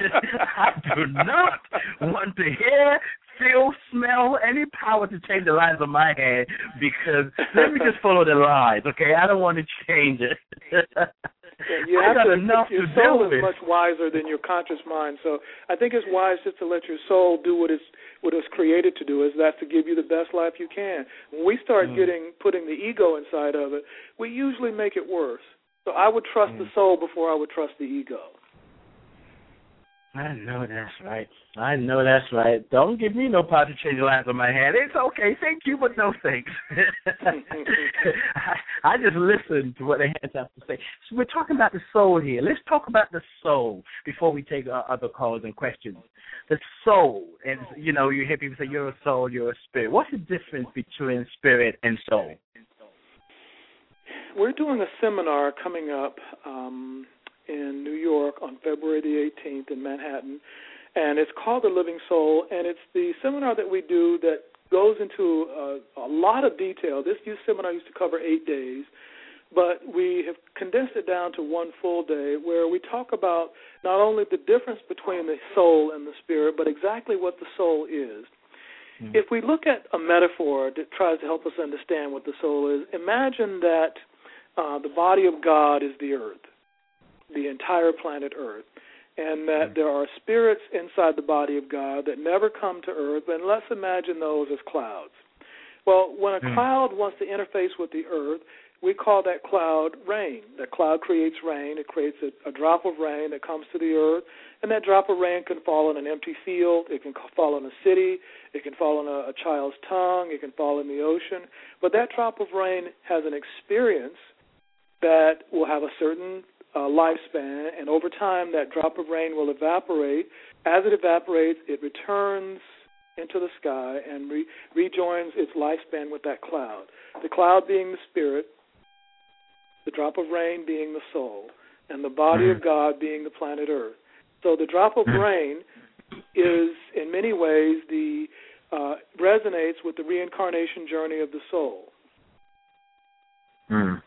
J: I do not want to hear, feel, smell any power to change the lines on my head because let me just follow the lines, okay? I don't want to change it.
K: Yeah, you
J: I
K: have
J: got
K: to,
J: enough
K: your
J: to
K: soul
J: deal
K: is
J: with.
K: much wiser than your conscious mind. So I think it's wise just to let your soul do what it's what it's created to do. Is that to give you the best life you can. When we start
J: Mm.
K: getting putting the ego inside of it, we usually make it worse. So I would trust
J: Mm.
K: the soul before I would trust the ego.
J: I know that's right. I know that's right. Don't give me no power to change the lines on my head. It's okay. Thank you, but no thanks. I, I just listen to what the hands have to say. So we're talking about the soul here. Let's talk about the soul before we take our other calls and questions. The soul, and you know, you hear people say you're a soul, you're a spirit. What's the difference between spirit and soul?
K: We're doing a seminar coming up um, in New York on February the eighteenth in Manhattan, and it's called The Living Soul, and it's the seminar that we do that goes into a, a lot of detail. This youth seminar used to cover eight days, but we have condensed it down to one full day where we talk about not only the difference between the soul and the spirit, but exactly what the soul is. Mm-hmm. If we look at a metaphor that tries to help us understand what the soul is, imagine that uh, the body of God is the earth, the entire planet Earth, and that mm-hmm. there are spirits inside the body of God that never come to earth, and let's imagine those as clouds. Well, when a mm-hmm. cloud wants to interface with the earth, we call that cloud rain. That cloud creates rain. It creates a, a drop of rain that comes to the earth, and that drop of rain can fall in an empty field. It can fall in a city. It can fall in a, a child's tongue. It can fall in the ocean. But that drop of rain has an experience that will have a certain uh, lifespan, and over time that drop of rain will evaporate. As it evaporates, it returns into the sky and re- rejoins its lifespan with that cloud. The cloud being the spirit, the drop of rain being the soul, and the body mm-hmm. of God being the planet Earth. So the drop of mm-hmm. rain is, in many ways, the uh, resonates with the reincarnation journey of the soul.
J: Mm.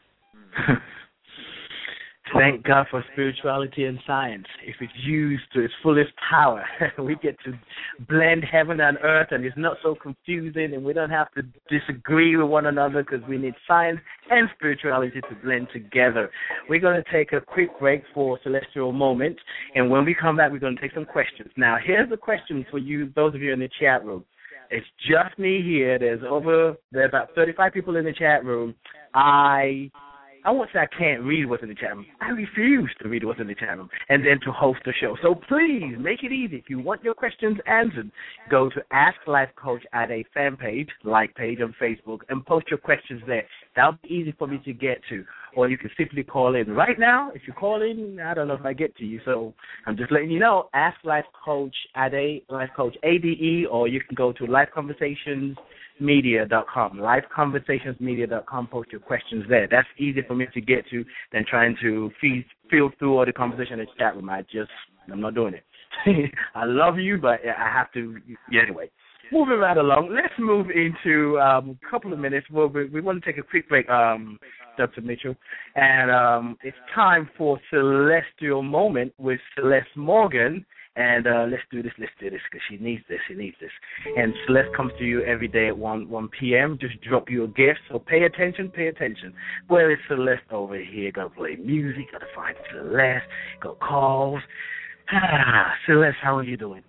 J: Thank God for spirituality and science. If it's used to its fullest power, we get to blend heaven and earth, and it's not so confusing, and we don't have to disagree with one another because we need science and spirituality to blend together. We're going to take a quick break for Celestial Moment, and when we come back, we're going to take some questions. Now, here's a question for you, those of you in the chat room. It's just me here. There's over, there are about thirty-five people in the chat room. I... I won't say I can't read what's in the chat room. I refuse to read what's in the chat room and then to host the show. So please make it easy. If you want your questions answered, go to Ask Life Coach at a fan page, like page on Facebook, and post your questions there. That'll be easy for me to get to. Or you can simply call in. Right now, if you call in, I don't know if I get to you. So I'm just letting you know, Ask Life Coach at a Life Coach A D E, or you can go to Life Conversations media dot com, live conversations media dot com. Post your questions there. That's easier for me to get to than trying to feed, field through all the conversation in the chat room. I just, I'm not doing it. I love you, but I have to, yeah, anyway. Moving right along, let's move into um, a couple of minutes. We'll, we, we want to take a quick break, um, Doctor Mitchell, and um, it's time for Celestial Moment with Celeste Morgan. And uh, let's do this, let's do this, because she needs this, she needs this. And Celeste comes to you every day at one p.m., just drop you a gift, so pay attention, pay attention. Where is Celeste over here? Got to play music, got to find Celeste, got calls. Ah, Celeste, how are you doing?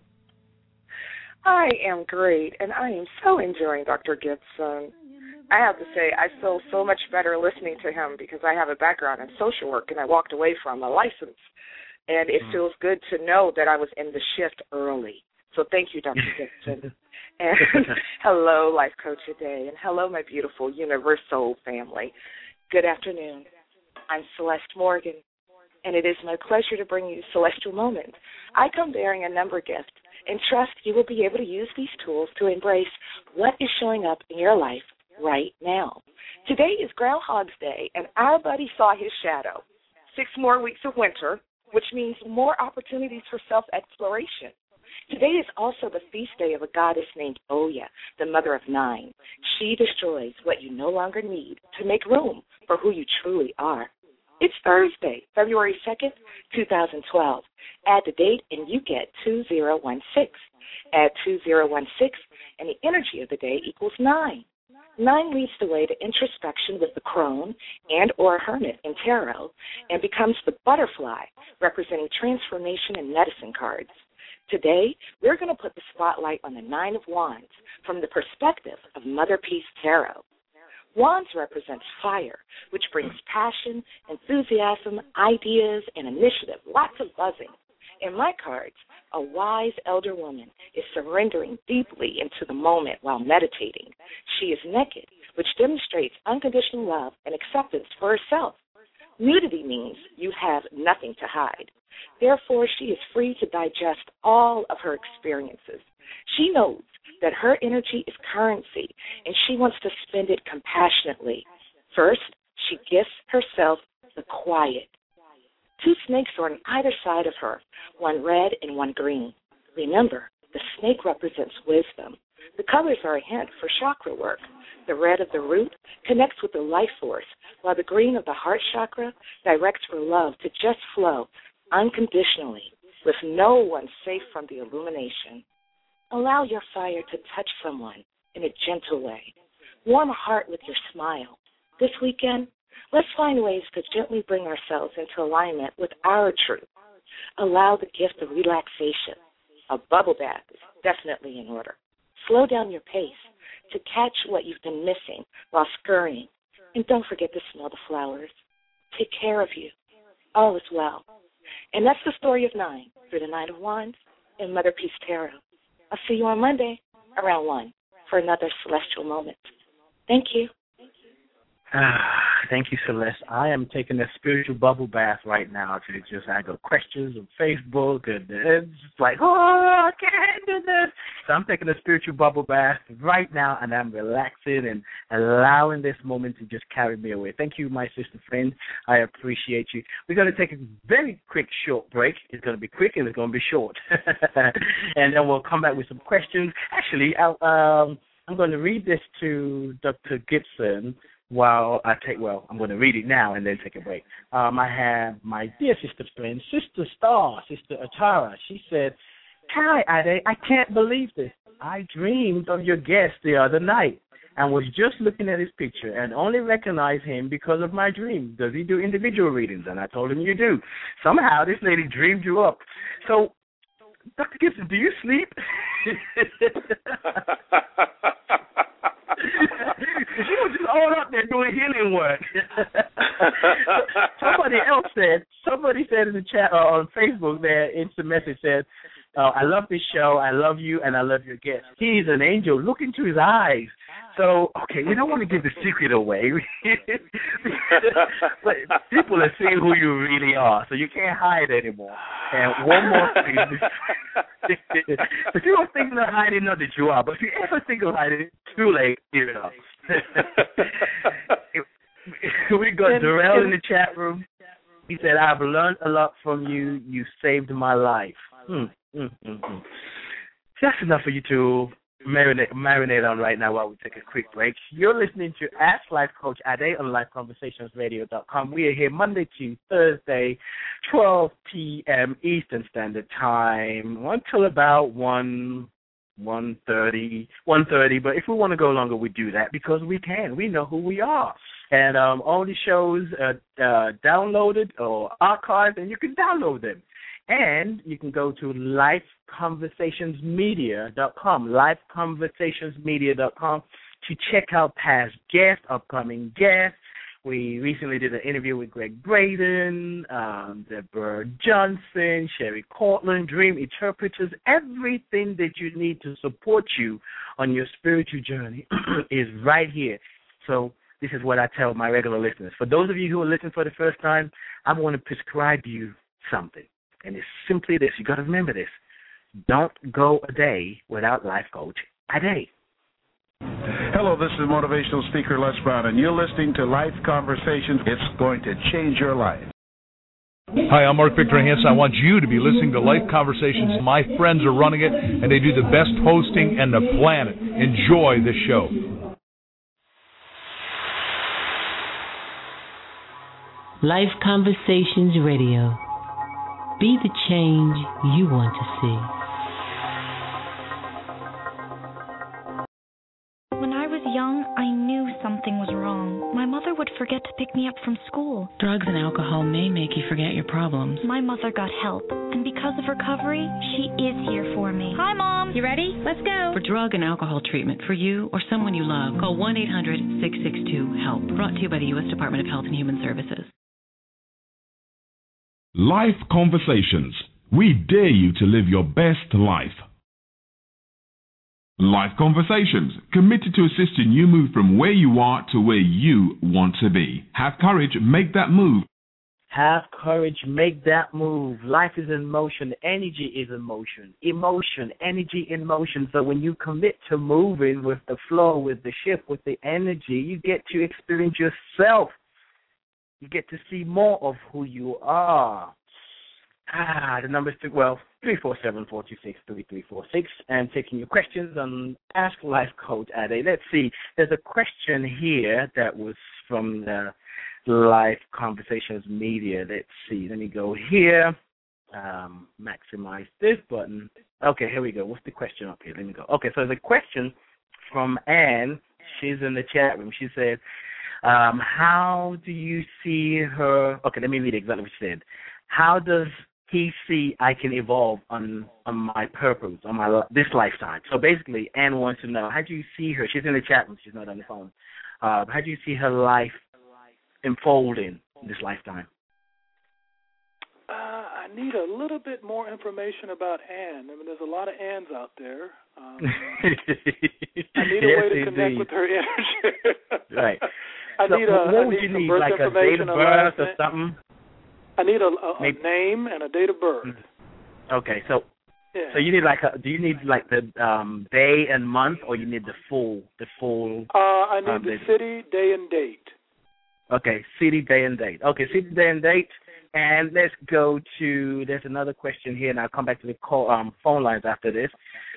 R: I am great, and I am so enjoying Doctor Gibson. I have to say, I feel so much better listening to him because I have a background in social work, and I walked away from a license. And it feels good to know that I was in the shift early. So thank you, Doctor Gibson. And hello, Life Coach Today. And hello, my beautiful Universal family. Good afternoon. I'm Celeste Morgan, and it is my pleasure to bring you Celestial Moments. I come bearing a number gift and trust you will be able to use these tools to embrace what is showing up in your life right now. Today is Groundhog's Day, and our buddy saw his shadow. Six more weeks of winter, which means more opportunities for self-exploration. Today is also the feast day of a goddess named Oya, the mother of nine. She destroys what you no longer need to make room for who you truly are. It's Thursday, February second, two thousand twelve. Add the date and you get two thousand sixteen. Add two thousand sixteen and the energy of the day equals nine. Nine leads the way to introspection with the crone and or hermit in tarot and becomes the butterfly, representing transformation in medicine cards. Today, we're going to put the spotlight on the Nine of Wands from the perspective of Mother Peace Tarot. Wands represents fire, which brings passion, enthusiasm, ideas, and initiative, lots of buzzing. In my cards, a wise elder woman is surrendering deeply into the moment while meditating. She is naked, which demonstrates unconditional love and acceptance for herself. Nudity means you have nothing to hide. Therefore, she is free to digest all of her experiences. She knows that her energy is currency, and she wants to spend it compassionately. First, she gifts herself the quiet. Two snakes are on either side of her, one red and one green. Remember, the snake represents wisdom. The colors are a hint for chakra work. The red of the root connects with the life force, while the green of the heart chakra directs for love to just flow unconditionally, with no one safe from the illumination. Allow your fire to touch someone in a gentle way. Warm a heart with your smile. This weekend, let's find ways to gently bring ourselves into alignment with our truth. Allow the gift of relaxation. A bubble bath is definitely in order. Slow down your pace to catch what you've been missing while scurrying. And don't forget to smell the flowers. Take care of you. All is well. And that's the story of nine through the Nine of Wands and Mother Peace Tarot. I'll see you on Monday around one for another Celestial Moment. Thank you.
J: Ah, thank you, Celeste. I am taking a spiritual bubble bath right now to just, I got questions on Facebook, and it's just like, oh, I can't do this. So I'm taking a spiritual bubble bath right now, and I'm relaxing and allowing this moment to just carry me away. Thank you, my sister friend. I appreciate you. We're going to take a very quick, short break. It's going to be quick, and it's going to be short. And then we'll come back with some questions. Actually, I'll, um, I'm going to read this to Doctor Gibson. While I take, well, I'm going to read it now and then take a break. Um, I have my dear sister friend, Sister Star, Sister Atara. She said, "Hi, Ade, I can't believe this. I dreamed of your guest the other night and was just looking at his picture and only recognized him because of my dream. Does he do individual readings?" And I told him, "You do." Somehow this lady dreamed you up. So, Doctor Gibson, do you sleep? She was just all up there doing healing work. Somebody else said, somebody said in the chat uh, on Facebook, their instant message said, uh, "I love this show, I love you, and I love your guest. He's an angel. Look into his eyes." So, okay, we don't want to give the secret away. But people are seeing who you really are, so you can't hide anymore. And one more thing. If you don't think of hiding, not that you are, but if you ever think of hiding, it's too late. Give it up. We got Darrell in the chat room. He said, "I've learned a lot from you. You saved my life." Hmm. Mm, mm, mm. That's enough for you to marinate, marinate on right now while we take a quick break. You're listening to Ask Life Coach Ade on life conversations radio dot com. We are here Monday to Thursday, twelve p.m. Eastern Standard Time, until about one, one thirty, one thirty. But if we want to go longer, we do that because we can. We know who we are. And um, all the shows are uh, downloaded or archived, and you can download them. And you can go to life conversations media dot com, life conversations media dot com, to check out past guests, upcoming guests. We recently did an interview with Greg Braden, um, Deborah Johnson, Sherry Cortland, Dream Interpreters. Everything that you need to support you on your spiritual journey is right here. So this is what I tell my regular listeners. For those of you who are listening for the first time, I want to prescribe you something. And it's simply this. You got to remember this. Don't go a day without Life Coach Ade.
F: Hello, this is motivational speaker Les Brown, and you're listening to Life Conversations. It's going to change your life.
G: Hi, I'm Mark Victor Hansen. I want you to be listening to Life Conversations. My friends are running it, and they do the best hosting on the planet. Enjoy this show.
S: Life Conversations Radio. Be the change you want to see.
T: When I was young, I knew something was wrong. My mother would forget to pick me up from school.
A: Drugs and alcohol may make you forget your problems.
T: My mother got help, and because of recovery, she is here for me. Hi, Mom. You ready? Let's go.
A: For drug and alcohol treatment for you or someone you love, call one eight hundred six six two HELP. Brought to you by the U S Department of Health and Human Services.
B: Life Conversations. We dare you to live your best life. Life Conversations, committed to assisting you move from where you are to where you want to be. Have courage, make that move.
J: Have courage, make that move. Life is in motion. Energy is in motion. Emotion, energy in motion. So when you commit to moving with the flow, with the shift, with the energy, you get to experience yourself. You get to see more of who you are. Ah, the number is, well, three four seven, four two six, three three four six. And taking your questions on Ask Life Coach Ade. Let's see. There's a question here that was from the Life Conversations Media. Let's see. Let me go here. Um, maximize this button. Okay, here we go. What's the question up here? Let me go. Okay, so there's a question from Anne. She's in the chat room. She said, Um, how do you see her? Okay, let me read exactly what she said. How does he see I can evolve on on my purpose, on my this lifetime? So basically, Anne wants to know, how do you see her? She's in the chat room. She's not on the phone. Uh, how do you see her life unfolding in this lifetime?
K: Uh, I need a little bit more information about Anne. I mean, there's a lot of Annes out there. Um, I need a
J: yes,
K: way to
J: indeed.
K: connect with her energy.
J: Right.
K: I
J: so
K: need a,
J: what
K: I
J: would
K: need
J: you
K: some
J: need,
K: birth
J: like a date
K: information,
J: of
K: a last
J: birth or
K: name.
J: something?
K: I need a, a, a
J: Maybe.
K: name and a date of birth.
J: Okay, so
K: Yeah.
J: so you need like a, do you need like the um day and month, or you need the full the full?
K: Uh, I need
J: um,
K: the
J: date?
K: city, day, and date.
J: Okay, city, day, and date. Okay, city, day, and date. And let's go to, there's another question here, and I'll come back to the call, um, phone lines after this.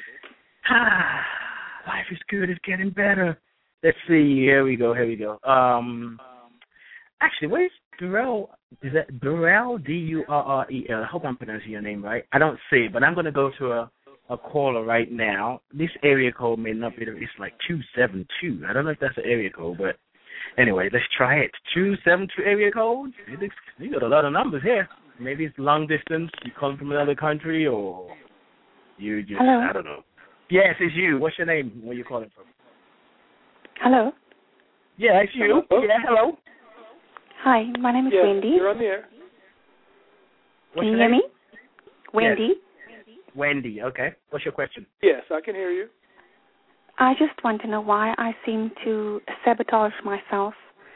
J: Ah, life is good. It's getting better. Let's see. Here we go. Here we go. Um, actually, where's Durrell? Is that Durrell? D U R R E L. I hope I'm pronouncing your name right. I don't see it, but I'm going to go to a, a caller right now. This area code may not be there. It's like two seven two. I don't know if that's an area code, but anyway, let's try it. two seven two area code? You got a lot of numbers here. Maybe it's long distance. You come from another country, or you just,
U: Hello?
J: I don't know. Yes, it's you. What's your name? Where you calling from?
U: Hello.
J: Yeah, it's you.
K: Hello?
J: Yeah, hello.
U: Hi, my name is
K: Yes,
U: Wendy.
K: you're on the air.
J: What's
U: Can you
J: your
U: hear
J: name?
U: me? Wendy.
J: Yes. Wendy, okay. What's your question?
K: Yes, I can hear you.
U: I just want to know why I seem to sabotage myself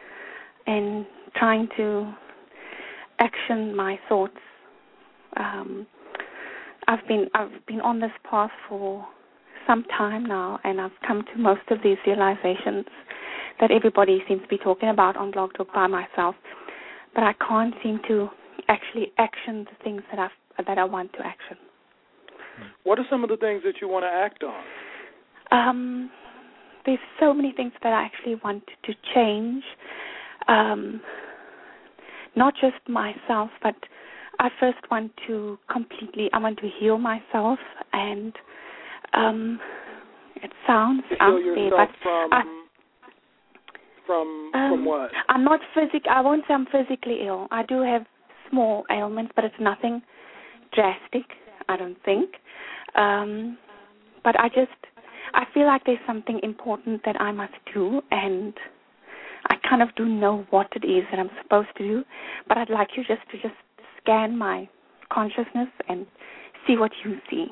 U: in trying to action my thoughts. Um, I've been I've been on this path for some time now, and I've come to most of these realizations that everybody seems to be talking about on Blog Talk by myself, but I can't seem to actually action the things that I that I want to action.
K: What are some of the things that you want to act on?
U: Um, there's so many things that I actually want to change, um, not just myself, but I first want to completely, I want to heal myself, and um, it sounds
K: To heal
U: unfair,
K: yourself
U: but
K: from,
U: I,
K: from,
U: um,
K: from what?
U: I'm not physic. I won't say I'm physically ill. I do have small ailments, but it's nothing drastic, I don't think. Um, but I just, I feel like there's something important that I must do, and I kind of do know what it is that I'm supposed to do, but I'd like you just to just scan my consciousness and see what you see.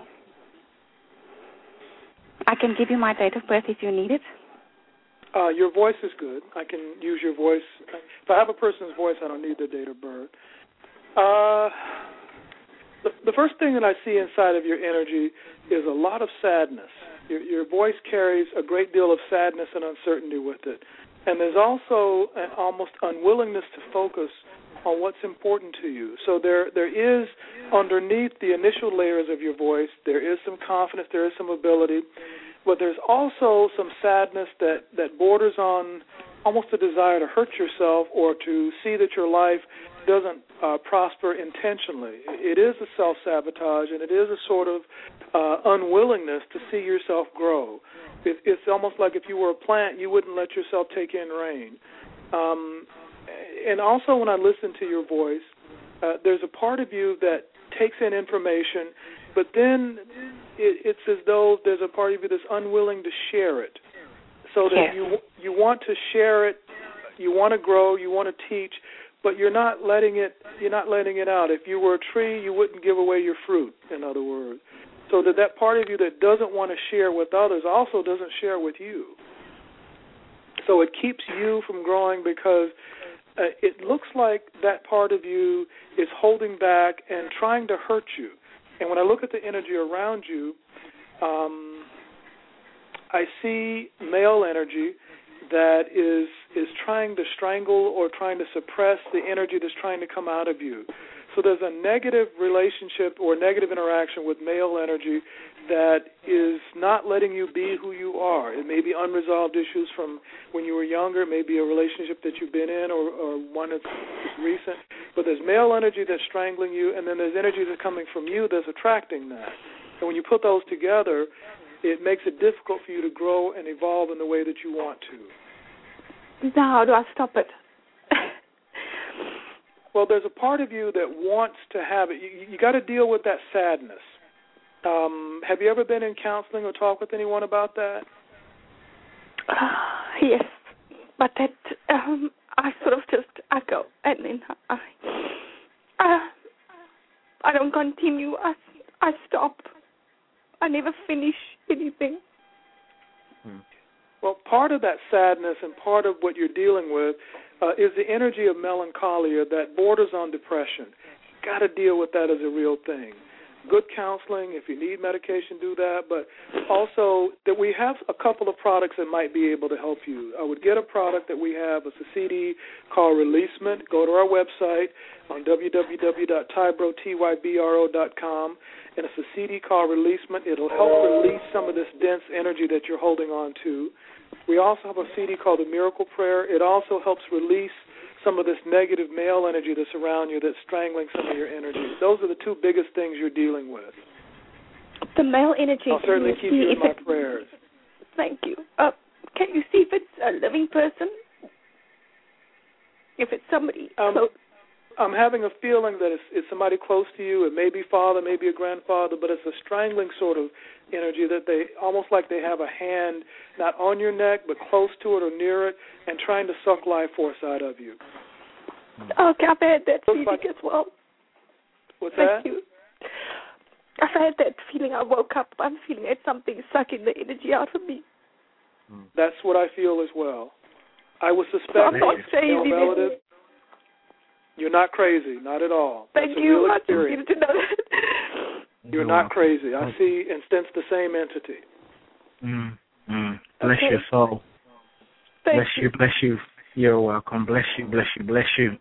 U: I can give you my date of birth if you need it.
K: Uh, your voice is good. I can use your voice. If I have a person's voice, I don't need their date of birth. Uh, the, the first thing that I see inside of your energy is a lot of sadness. Your, your voice carries a great deal of sadness and uncertainty with it. And there's also an almost unwillingness to focus on what's important to you. So there, there is, underneath the initial layers of your voice, there is some confidence, there is some ability, but there's also some sadness that, that borders on almost a desire to hurt yourself or to see that your life doesn't uh, prosper intentionally. It is a self-sabotage, and it is a sort of uh, unwillingness to see yourself grow. It, it's almost like if you were a plant, you wouldn't let yourself take in rain. Um, and also when I listen to your voice, uh, there's a part of you that takes in information, but then it, it's as though there's a part of you that's unwilling to share it. So that
U: Yes.
K: you you want to share it, you want to grow, you want to teach, but you're not letting it you're not letting it out. If you were a tree, you wouldn't give away your fruit, in other words. So that that part of you that doesn't want to share with others also doesn't share with you. So it keeps you from growing because uh, it looks like that part of you is holding back and trying to hurt you. And when I look at the energy around you, um, I see male energy that is is trying to strangle or trying to suppress the energy that's trying to come out of you. So there's a negative relationship or negative interaction with male energy that is not letting you be who you are. It may be unresolved issues from when you were younger. It may be a relationship that you've been in or, or one that's recent. But there's male energy that's strangling you, and then there's energy that's coming from you that's attracting that. And when you put those together, it makes it difficult for you to grow and evolve in the way that you want to.
U: Now, how do I stop it?
K: Well, there's a part of you that wants to have it. You, you got to deal with that sadness. Um, have you ever been in counseling or talked with anyone about that?
U: Uh, yes, but that um, I sort of just I go and then I uh, I don't continue. I I stop. I never finish anything.
K: Well, part of that sadness and part of what you're dealing with uh, is the energy of melancholia that borders on depression. Got to deal with that as a real thing. Good counseling, if you need medication, do that, but also that we have a couple of products that might be able to help you. I would get a product that we have. It's a C D called Releasement. Go to our website on w w w dot tybro dot com, and it's a C D called Releasement. It'll help release some of this dense energy that you're holding on to. We also have a C D called The Miracle Prayer. It also helps release some of this negative male energy that's around you that's strangling some of your energy. Those are the two biggest things you're dealing with.
U: The male energy.
K: I'll certainly keep you in my prayers.
U: Thank you. Uh, can you see if it's a living person? If it's somebody
K: um,
U: close?
K: I'm having a feeling that it's, it's somebody close to you. It may be father, maybe a grandfather, but it's a strangling sort of energy that they, almost like they have a hand not on your neck, but close to it or near it, and trying to suck life force out of you.
U: Okay, I've had that feeling
K: like,
U: as well.
K: What's
U: Thank
K: that?
U: you. I've had that feeling. I woke up, I'm feeling it's something sucking the energy out of me.
K: That's what I feel as well. I would suspect
U: so I'm not
K: that
U: crazy.
K: relative. You're not crazy, not at all.
U: Thank
K: That's a
U: you.
K: real
U: I just
K: experience.
U: needed to know that.
K: You're not crazy. I see and sense the same entity.
J: Mm, mm. Bless
U: Okay.
J: your soul.
U: Thank
J: bless
U: you.
J: you, bless you. You're welcome. Bless you, bless you, bless you.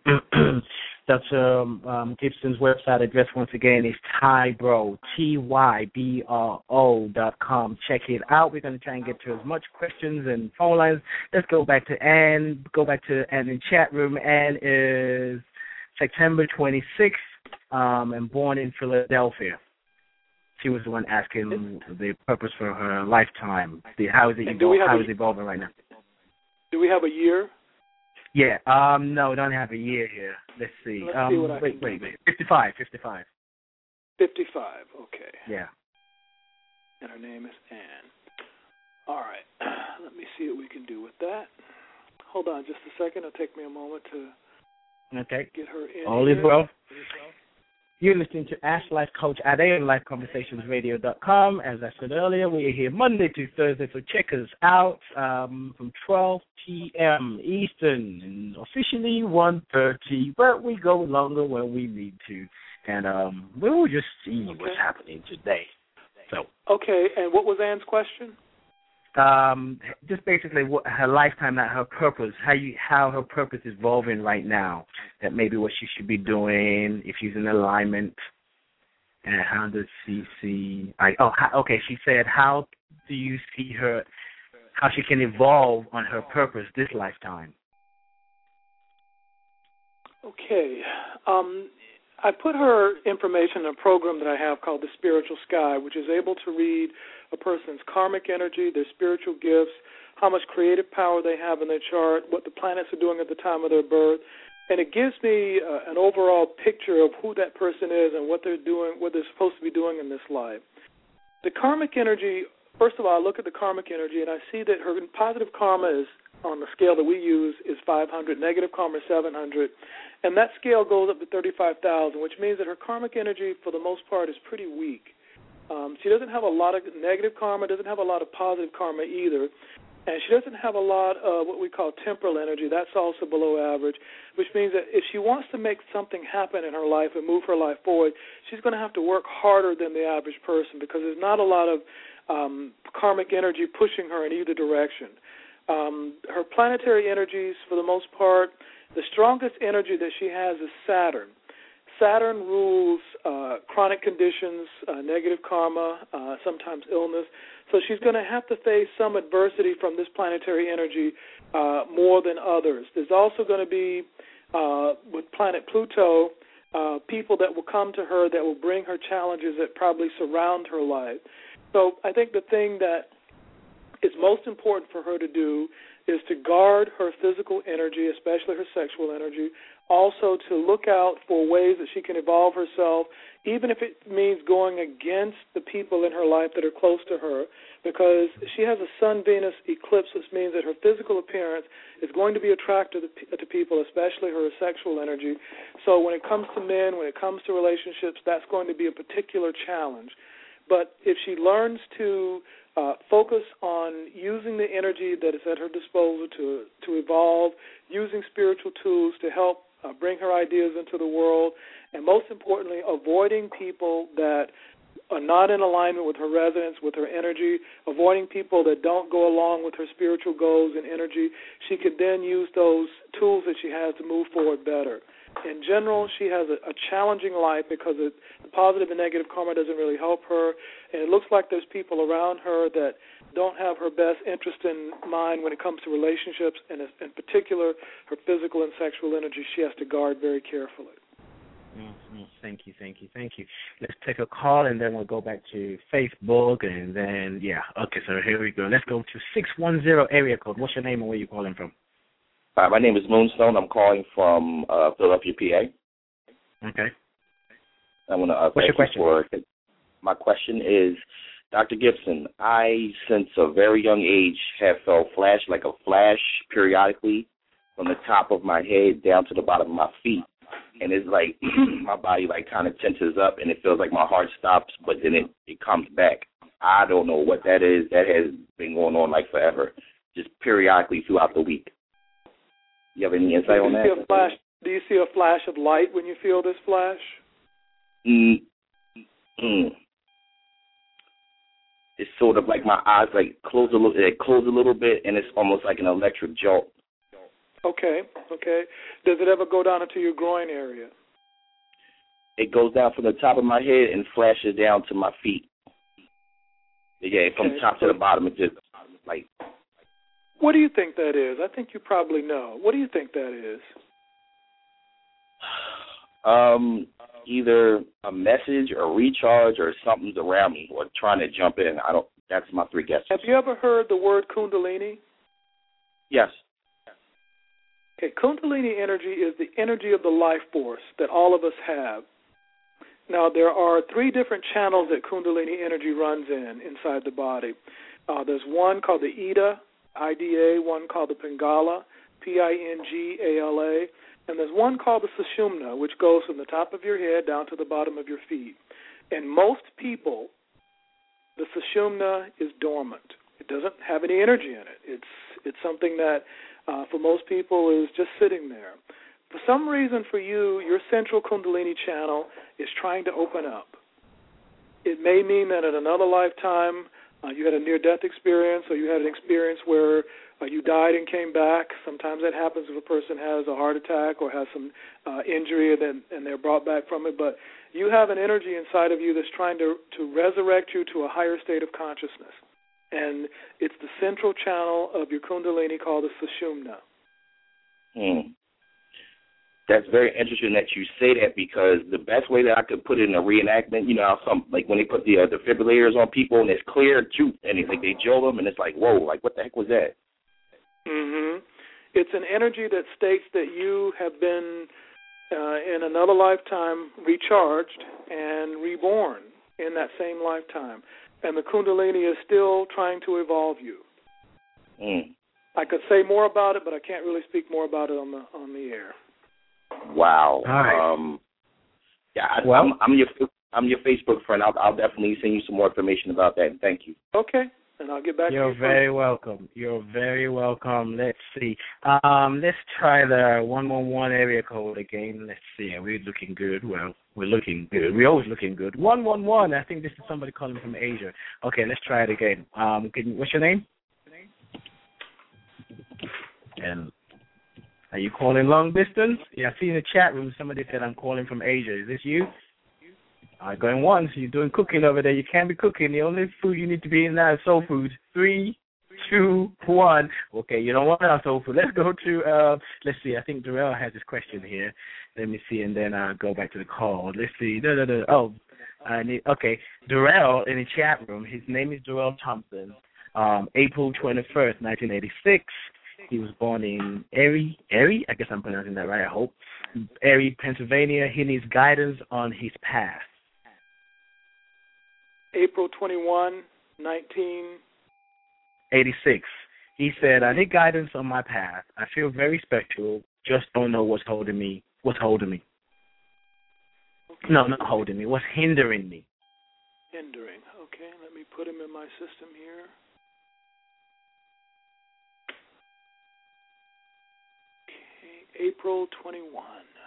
J: Doctor Um, um, Gibson's website address once again is Tybro, T Y B R O dot com. Check it out. We're going to try and get to as much questions and phone lines. Let's go back to Ann. Go back to Ann in the chat room. Ann is September twenty-sixth um, and born in Philadelphia. She was the one asking the purpose for her lifetime. The, how is it
K: And do we
J: evol-
K: have
J: how
K: a-
J: is it evolving right now?
K: Do we have a year?
J: Yeah, um, no, don't have a year here. Let's see.
K: Let's
J: um,
K: see what I
J: wait,
K: can
J: wait,
K: do.
J: wait. fifty-five, fifty-five.
K: fifty-five, okay.
J: Yeah.
K: And her name is Ann. All right. Let me see what we can do with that. Hold on just a second. It'll take me a moment to
J: Okay.
K: get her in
J: All
K: here.
J: is well. You're listening to Ask Life Coach Ade on life conversations radio dot com. As I said earlier, we are here Monday to Thursday, so check us out um, from twelve p.m. Eastern, and officially one thirty, but we go longer when we need to. And um, we will just see
K: Okay.
J: what's happening today. So,
K: Okay, and what was Ann's question?
J: um, just basically what her lifetime, not her purpose, how you how her purpose is evolving right now. That maybe what she should be doing, if she's in alignment, and how does she see? I, oh, how, okay. She said, how do you see her? How she can evolve on her purpose this lifetime?
K: Okay. Um, I put her information in a program that I have called The Spiritual Sky, which is able to read a person's karmic energy, their spiritual gifts, how much creative power they have in their chart, what the planets are doing at the time of their birth. And it gives me uh, an overall picture of who that person is and what they're doing, what they're supposed to be doing in this life. The karmic energy, first of all, I look at the karmic energy and I see that her positive karma is, on the scale that we use, is five hundred, negative karma is seven hundred. And that scale goes up to thirty-five thousand, which means that her karmic energy, for the most part, is pretty weak. Um, she doesn't have a lot of negative karma, doesn't have a lot of positive karma either. And she doesn't have a lot of what we call temporal energy. That's also below average, which means that if she wants to make something happen in her life and move her life forward, she's going to have to work harder than the average person because there's not a lot of um, karmic energy pushing her in either direction. Um, her planetary energies, for the most part, the strongest energy that she has is Saturn. Saturn rules uh, chronic conditions, uh, negative karma, uh, sometimes illness. So she's going to have to face some adversity from this planetary energy uh, more than others. There's also going to be, uh, with planet Pluto, uh, people that will come to her that will bring her challenges that probably surround her life. So I think the thing that is most important for her to do is to guard her physical energy, especially her sexual energy, also to look out for ways that she can evolve herself, even if it means going against the people in her life that are close to her, because she has a Sun-Venus eclipse, which means that her physical appearance is going to be attractive to people, especially her sexual energy. So when it comes to men, when it comes to relationships, that's going to be a particular challenge. But if she learns to Uh, focus on using the energy that is at her disposal to to evolve, using spiritual tools to help uh, bring her ideas into the world, and most importantly, avoiding people that are not in alignment with her resonance, with her energy, avoiding people that don't go along with her spiritual goals and energy. She could then use those tools that she has to move forward better. In general, she has a, a challenging life because it, the positive and negative karma doesn't really help her, and it looks like there's people around her that don't have her best interest in mind when it comes to relationships, and in particular, her physical and sexual energy she has to guard very carefully.
J: Mm-hmm. Thank you, thank you, thank you. Let's take a call, and then we'll go back to Facebook, and then, yeah. Okay, so here we go. Let's go to six one zero area code. What's your name and where you calling from?
P: Hi, my name is Moonstone. I'm calling from uh, Philadelphia, P A.
J: Okay.
P: I want to uh,
J: What's your
P: question? For, my question is, Doctor Gibson, I, since a very young age, have felt flash, like a flash periodically from the top of my head down to the bottom of my feet. And it's like my body like kind of tenses up, and it feels like my heart stops, but then it, it comes back. I don't know what that is. That has been going on like forever, just periodically throughout the week. You have any insight on that?
K: See a flash, do you see a flash of light when you feel this flash?
P: Mm, mm. It's sort of like my eyes like close a little, it close a little bit, and it's almost like an electric jolt.
K: Okay, okay. Does it ever go down into your groin area?
P: It goes down from the top of my head and flashes down to my feet. Yeah, from
K: okay.
P: top to the bottom, it just like.
K: What do you think that is? I think you probably know. What do you think that is?
P: Um, either a message or a recharge or something's around me or trying to jump in. I don't. That's my three guesses.
K: Have you ever heard the word Kundalini?
P: Yes.
K: Okay, Kundalini energy is the energy of the life force that all of us have. Now, there are three different channels that Kundalini energy runs in inside the body. Uh, there's one called the Ida, I D A, one called the Pingala, P I N G A L A, and there's one called the Sushumna, which goes from the top of your head down to the bottom of your feet. And most people, the Sushumna is dormant. It doesn't have any energy in it. It's it's something that, uh, for most people, is just sitting there. For some reason for you, your central Kundalini channel is trying to open up. It may mean that in another lifetime uh, you had a near-death experience, or you had an experience where uh, you died and came back. Sometimes that happens if a person has a heart attack or has some uh, injury and, then, and they're brought back from it. But you have an energy inside of you that's trying to, to resurrect you to a higher state of consciousness. And it's the central channel of your Kundalini called the Sushumna.
P: Hmm. That's very interesting that you say that, because the best way that I could put it in a reenactment, you know, how some, like when they put the uh, defibrillators on people and it's clear, shoot, and it's like they jolt them and it's like, whoa, like what the heck was that?
K: Mm-hmm. It's an energy that states that you have been uh, in another lifetime recharged and reborn in that same lifetime. And the Kundalini is still trying to evolve you.
P: Mm.
K: I could say more about it, but I can't really speak more about it on the on the air.
P: Wow.
J: Right.
P: Um, yeah, I,
J: well,
P: I'm, I'm your I'm your Facebook friend. I'll, I'll definitely send you some more information about that. And thank you.
K: Okay, and I'll get back
J: You're
K: to you.
J: You're very welcome. You're very welcome. Let's see. Um, let's try the one one one area code again. Let's see. Are we looking good? Well, we're looking good. We're always looking good. one one one. I think this is somebody calling from Asia. Okay, let's try it again. Um, can, what's your name? And are you calling long distance? Yeah, I see in the chat room somebody said I'm calling from Asia. Is this you? All right, going once. You're doing cooking over there. You can't be cooking. The only food you need to be in now is soul food. Three, two, one. Okay, you don't want our soul food. Let's go to, uh, let's see. I think Darrell has his question here. Let me see, and then I'll go back to the call. Let's see. Da, da, da. Oh, I need, okay. Darrell in the chat room, his name is Darrell Thompson. Um, April twenty-first, nineteen eighty-six. He was born in Erie, Erie, I guess I'm pronouncing that right, I hope. Erie, Pennsylvania. He needs guidance on his path.
K: April twenty-first, nineteen
J: eighty-six. He said, I need guidance on my path. I feel very special, just don't know what's holding me. What's holding me? Okay. No, not holding me. What's hindering me?
K: Hindering. Okay, let me put him in my system here. Okay, April twenty-first.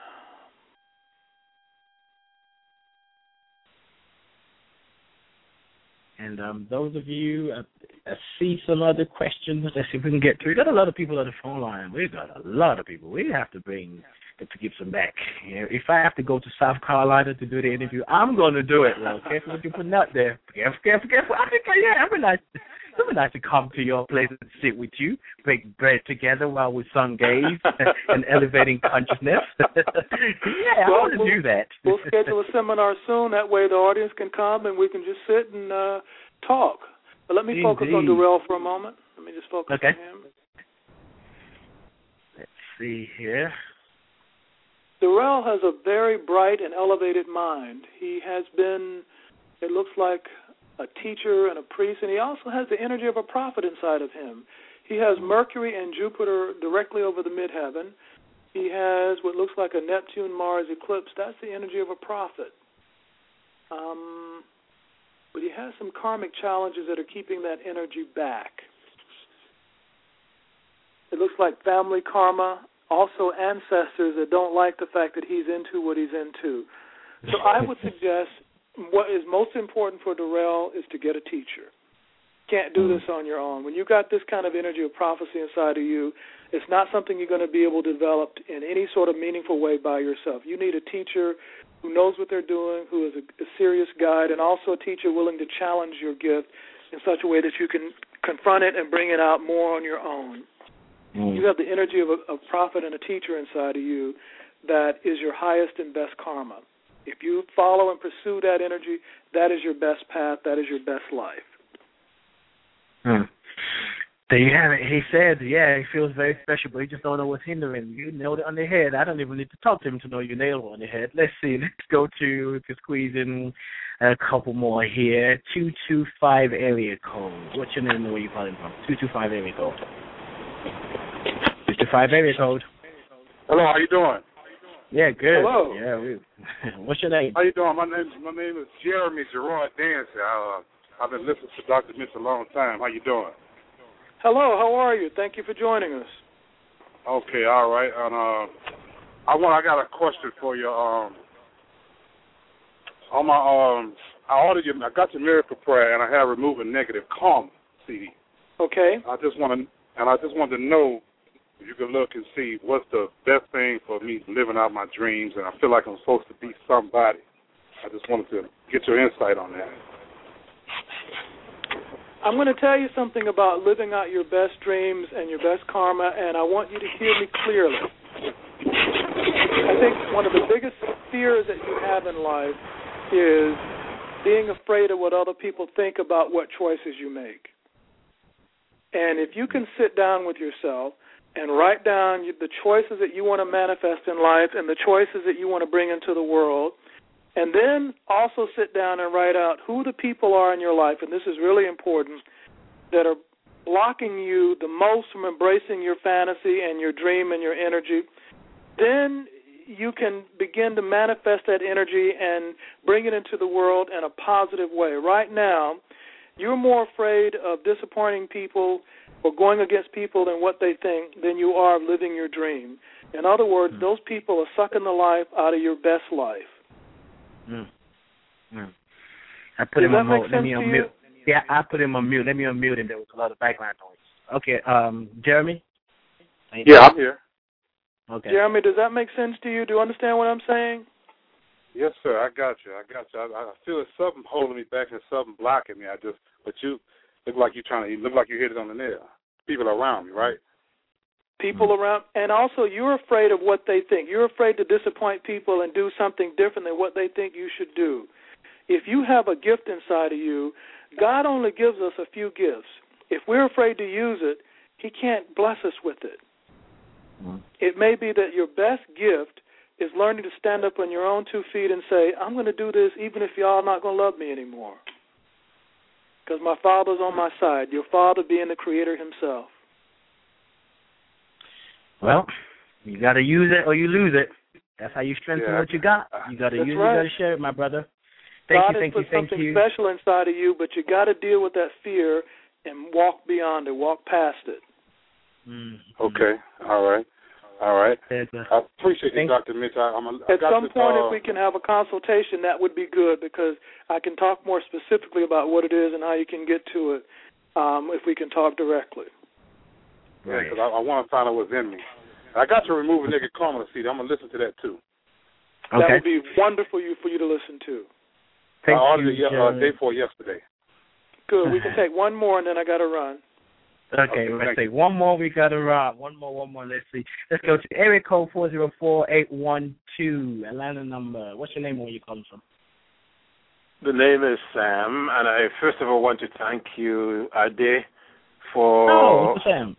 J: And um, those of you, uh, I see some other questions. Let's see if we can get through. We've got a lot of people on the phone line. We've got a lot of people. We have to bring to Gibson back. You know, if I have to go to South Carolina to do the interview, I'm going to do it. Well, careful what you're putting out there. Careful, careful, careful. I think, yeah, it'd be nice. It'd be nice to come to your place and sit with you, break bread together while we sung gaze and elevating consciousness. yeah,
K: well,
J: I want to
K: we'll,
J: do that.
K: We'll schedule a seminar soon. That way the audience can come and we can just sit and uh, talk. But let me
J: Indeed.
K: focus on Darrell for a moment. Let me just focus
J: okay.
K: on him.
J: Let's see here.
K: Darrell has a very bright and elevated mind. He has been, it looks like, a teacher and a priest, and he also has the energy of a prophet inside of him. He has Mercury and Jupiter directly over the midheaven. He has what looks like a Neptune-Mars eclipse. That's the energy of a prophet. Um, but he has some karmic challenges that are keeping that energy back. It looks like family karma, also ancestors that don't like the fact that he's into what he's into. So I would suggest what is most important for Darrell is to get a teacher. Can't do this on your own. When you got this kind of energy of prophecy inside of you, it's not something you're going to be able to develop in any sort of meaningful way by yourself. You need a teacher who knows what they're doing, who is a, a serious guide, and also a teacher willing to challenge your gift in such a way that you can confront it and bring it out more on your own. Mm. You have the energy of a, a prophet and a teacher inside of you that is your highest and best karma. If you follow and pursue that energy, that is your best path, that is your best life.
J: Hmm. There you have it. He said, yeah, he feels very special, but he just don't know what's hindering. You nailed it on the head. I don't even need to talk to him to know you nailed it on the head. Let's see. Let's go to, to squeeze in a couple more here. two two five area code. What's your name and where you calling from? two two five area code. two two five area code.
F: Hello, how you doing?
J: Yeah, good.
F: Hello.
J: Yeah, we, what's your name?
F: How you doing? My name my name is Jeremy Gerard Dancy. I, uh, I've been listening to Doctor Mitch a long time. How you doing?
K: Hello, how are you? Thank you for joining us.
F: Okay, all right. And uh, I want I got a question for you. Um, on my um, I ordered you. I got your Miracle Prayer, and I have Removing Negative Karma C D.
K: Okay.
F: I just want to, and I just wanted to know if you could look and see what's the best thing for me living out my dreams, and I feel like I'm supposed to be somebody. I just wanted to get your insight on that.
K: I'm going to tell you something about living out your best dreams and your best karma, and I want you to hear me clearly. I think one of the biggest fears that you have in life is being afraid of what other people think about what choices you make. And if you can sit down with yourself and write down the choices that you want to manifest in life and the choices that you want to bring into the world, and then also sit down and write out who the people are in your life, and this is really important, that are blocking you the most from embracing your fantasy and your dream and your energy, then you can begin to manifest that energy and bring it into the world in a positive way. Right now, you're more afraid of disappointing people or going against people and what they think than you are of living your dream. In other words, mm. those people are sucking the life out of your best life.
J: Mm. Mm. I put him on mute. Let me unmute. Yeah, I put him on mute. Let me unmute him. There was a lot of background noise. Okay, um, Jeremy?
F: Yeah, I'm here.
J: Okay.
K: Jeremy, does that make sense to you? Do you understand what I'm saying?
F: Yes, sir. I got you. I got you. I, I feel there's something holding me back and something blocking me. I just, but you look like you're trying to. You look like you hit it on the nail. People around me, right?
K: People mm-hmm. around, and also you're afraid of what they think. You're afraid to disappoint people and do something different than what they think you should do. If you have a gift inside of you, God only gives us a few gifts. If we're afraid to use it, He can't bless us with it. Mm-hmm. It may be that your best gift is learning to stand up on your own two feet and say, I'm going to do this even if y'all not going to love me anymore. Because my Father's on my side, your Father being the Creator Himself.
J: Well, you got to use it or you lose it. That's how you strengthen
F: yeah,
J: what you got. You got to use it,
K: right.
J: you got to share it, my brother. Thank
K: God
J: you, thank
K: has put
J: you, thank
K: something
J: you.
K: special inside of you, but you got to deal with that fear and walk beyond it, walk past it.
J: Mm-hmm.
F: Okay, all right, all right.
J: Uh,
F: I appreciate
J: thank
F: you, Doctor Mitch. I, I'm a, I
K: At
F: got
K: some
F: this,
K: point,
F: uh,
K: if we can have a consultation, that would be good because I can talk more specifically about what it is and how you can get to it um, if we can talk directly.
F: Yeah, because I, I want to find out what's in me. I got to remove a nigga karma seed. I'm going to listen to that, too.
K: That
J: Okay.
K: would be wonderful you for you to listen to.
J: Thank
F: I ordered
J: you,
F: it uh,
J: Joe.
F: day four yesterday.
K: Good. We can take one more, and then I got to run.
J: Okay,
F: Okay,
J: let's
F: thank
J: see.
F: you.
J: One more, we got to rob. One more, one more. Let's see. Let's go to area code four zero four eight one two, Atlanta number. What's your name and where you calling from?
D: The name is Sam, and I first of all want to thank you, Ade, for
J: Oh, Sam.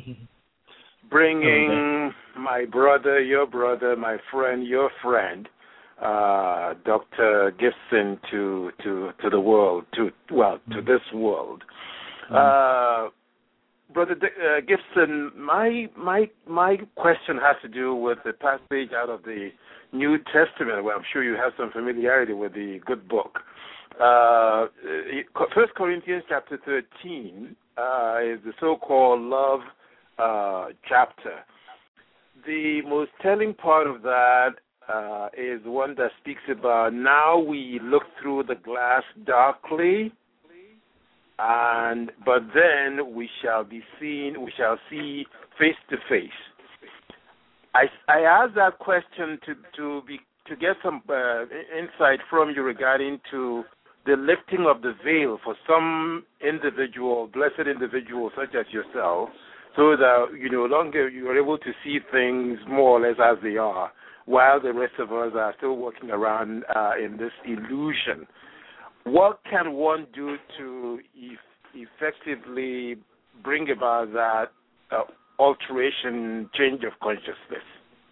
D: bringing my brother, your brother, my friend, your friend, uh, Doctor Gibson to to to the world, to well, to this world. Uh, Brother uh, Gibson, my my my question has to do with the passage out of the New Testament. Well, I'm sure you have some familiarity with the good book. Uh, First Corinthians chapter thirteen uh, is the so-called love uh, chapter. The most telling part of that uh, is one that speaks about now we look through the glass darkly, and but then we shall be seen, we shall see face to face. I, I asked that question to to be to get some uh, insight from you regarding to the lifting of the veil for some individual, blessed individuals such as yourself, so that you no longer you are able to see things more or less as they are, while the rest of us are still walking around uh, in this illusion. What can one do to e- effectively bring about that uh, alteration, change of consciousness?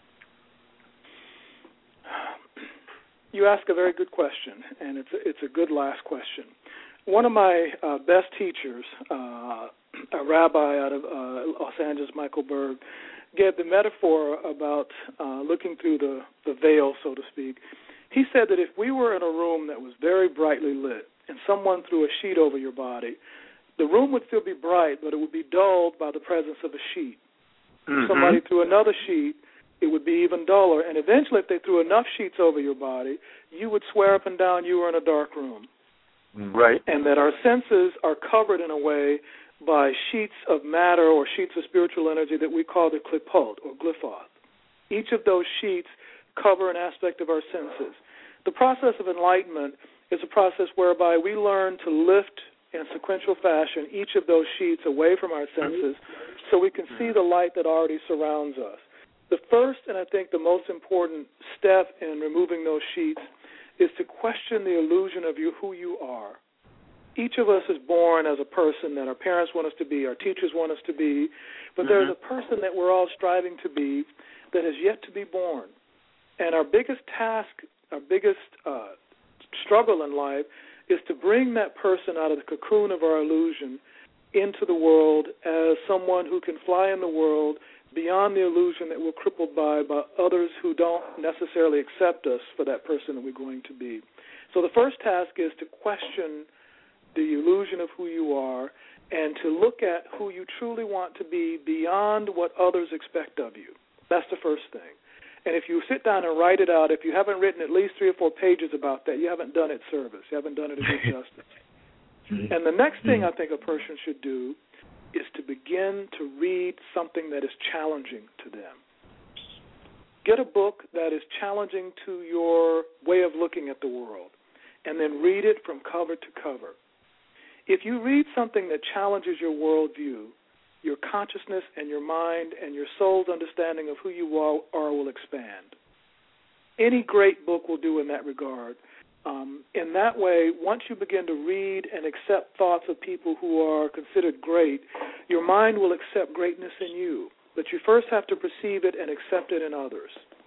K: You ask a very good question, and it's a, it's a good last question. One of my uh, best teachers, uh, a rabbi out of uh, Los Angeles, Michael Berg, gave the metaphor about uh, looking through the, the veil, so to speak. He said that if we were in a room that was very brightly lit and someone threw a sheet over your body, the room would still be bright, but it would be dulled by the presence of a sheet.
D: Mm-hmm.
K: If somebody threw another sheet, it would be even duller. And eventually, if they threw enough sheets over your body, you would swear up and down you were in a dark room.
D: Right.
K: And that our senses are covered in a way by sheets of matter or sheets of spiritual energy that we call the klipot or glyphoth. Each of those sheets cover an aspect of our senses. The process of enlightenment is a process whereby we learn to lift in sequential fashion each of those sheets away from our senses so we can see the light that already surrounds us. The first and I think the most important step in removing those sheets is to question the illusion of you, who you are. Each of us is born as a person that our parents want us to be, our teachers want us to be, but mm-hmm. there's a person that we're all striving to be that has yet to be born. And our biggest task, our biggest uh, struggle in life is to bring that person out of the cocoon of our illusion into the world as someone who can fly in the world beyond the illusion that we're crippled by by others who don't necessarily accept us for that person that we're going to be. So the first task is to question the illusion of who you are and to look at who you truly want to be beyond what others expect of you. That's the first thing. And if you sit down and write it out, if you haven't written at least three or four pages about that, you haven't done it service. You haven't done it a good justice. And the next thing I think a person should do is to begin to read something that is challenging to them. Get a book that is challenging to your way of looking at the world, and then read it from cover to cover. If you read something that challenges your worldview, your consciousness and your mind and your soul's understanding of who you are will expand. Any great book will do in that regard. Um, in that way, once you begin to read and accept thoughts of people who are considered great, your mind will accept greatness in you. But you first have to perceive it and accept it in others.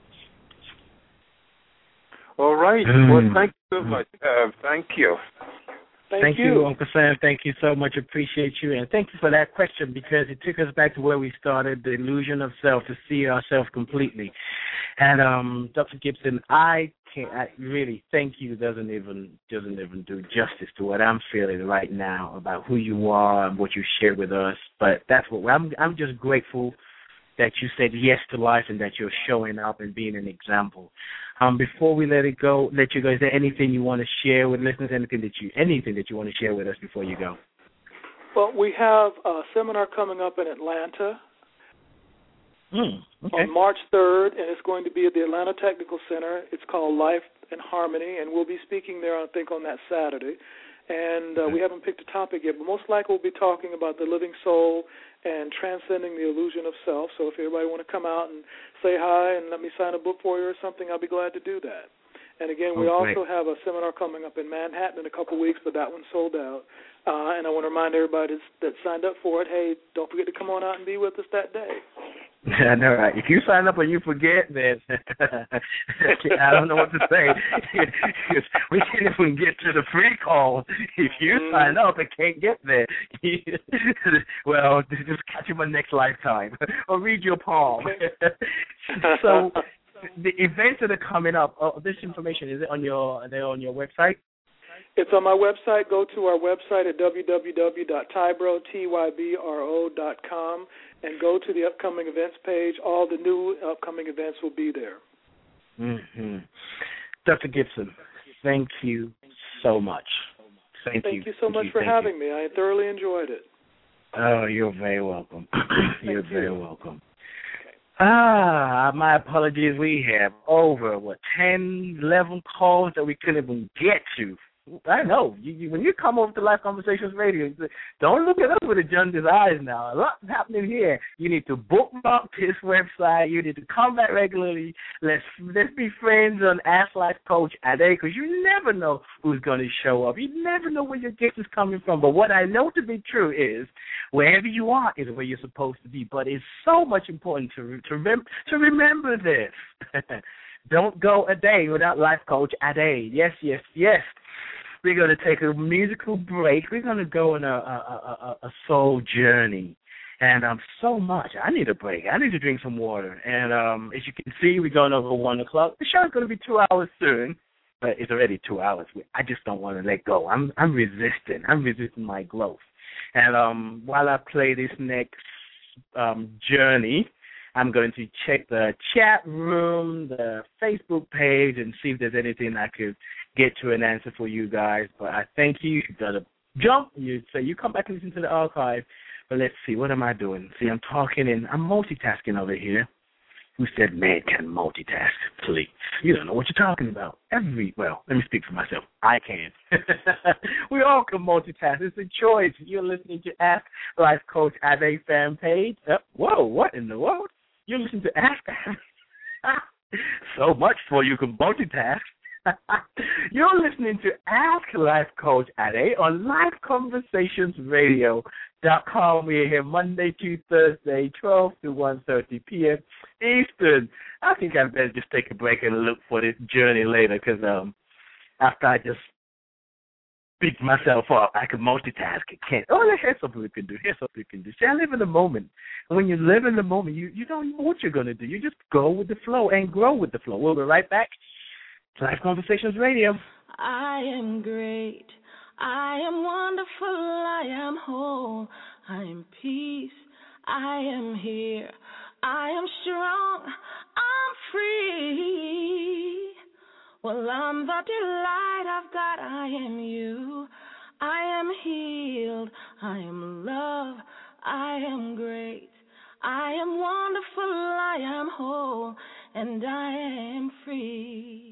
D: All right.
J: Mm.
D: Well, thank you so much. Uh, thank you.
K: Thank,
J: thank
K: you.
J: you, Uncle Sam. Thank you so much. Appreciate you. And thank you for that question because it took us back to where we started, the illusion of self, to see ourselves completely. And um, Doctor Gibson, I can't I really thank you doesn't even doesn't even do justice to what I'm feeling right now about who you are and what you shared with us. But that's what I'm. I'm just grateful that you said yes to life and that you're showing up and being an example. Um, before we let it go, let you go. Is there anything you want to share with listeners? Anything that you anything that you want to share with us before you go?
K: Well, we have a seminar coming up in Atlanta.
J: Mm, okay.
K: On March third, and it's going to be at the Atlanta Technical Center. It's called Life and Harmony, and we'll be speaking there, I think, on that Saturday. And uh, okay. we haven't picked a topic yet, but most likely we'll be talking about the living soul and transcending the illusion of self. So if everybody want to come out and say hi and let me sign a book for you or something, I'll be glad to do that. And, again, we
J: oh,
K: also have a seminar coming up in Manhattan in a couple weeks, but that one's sold out. Uh, and I want to remind everybody that signed up for it, hey, don't forget to come on out and be with us that day.
J: I know, right? If you sign up and you forget, then I don't know what to say. We can't even get to the free call if you mm. sign up and can't get there. Well, just catch you my next lifetime or read your palm. So the events that are coming up, oh, this information, is it on your, are they on your website?
K: It's on my website. Go to our website at w w w dot tybro dot com and go to the upcoming events page. All the new upcoming events will be there.
J: Mm-hmm. Doctor Gibson, thank you so much. Thank,
K: thank
J: you.
K: you so
J: thank
K: much
J: you,
K: for having
J: you.
K: me. I thoroughly enjoyed it.
J: Oh, you're very welcome. you're
K: you.
J: very welcome. Ah, my apologies. We have over, what, ten, eleven calls that we couldn't even get to. I know. You, you, when you come over to Life Conversations Radio, don't look at us with a jaundiced eyes now. A lot's happening here. You need to bookmark his website. You need to come back regularly. Let's let's be friends on Ask Life Coach Ade, because you never know who's going to show up. You never know where your gift is coming from. But what I know to be true is wherever you are is where you're supposed to be. But it's so much important to to, rem- to remember this. Don't go a day without Life Coach Ade. Yes, yes, yes. We're going to take a musical break. We're going to go on a, a, a, a soul journey. And um, so much. I need a break. I need to drink some water. And um, as you can see, we're going over one o'clock. The show's going to be two hours soon, but it's already two hours. I just don't want to let go. I'm I'm resisting. I'm resisting my growth. And um, while I play this next um, journey, I'm going to check the chat room, the Facebook page, and see if there's anything I could get to an answer for you guys. But I thank you. You got to jump. You say you come back and listen to the archive. But let's see. What am I doing? See, I'm talking and I'm multitasking over here. Who said man can multitask? Please. You don't know what you're talking about. Every, well, let me speak for myself. I can. We all can multitask. It's a choice. You're listening to Ask Life Coach Ade fan page. Uh, whoa, what in the world? You're listening to Ask. So much for you can multitask. You're listening to Ask Life Coach Ade on Life Conversations Radio dot com. We're here Monday to Thursday, twelve to one thirty p.m. Eastern. I think I better just take a break and look for this journey later, because um, after I just pick myself up, I can multitask. I can't. Oh, here's something we can do. Here's something we can do. See, I live in the moment. And when you live in the moment, you, you don't know what you're going to do. You just go with the flow and grow with the flow. We'll be right back. Life Conversations Radio.
I: I am great. I am wonderful. I am whole. I am peace. I am here. I am strong. I'm free. Well, I'm the delight of God. I am you. I am healed. I am love. I am great. I am wonderful. I am whole. And I am free.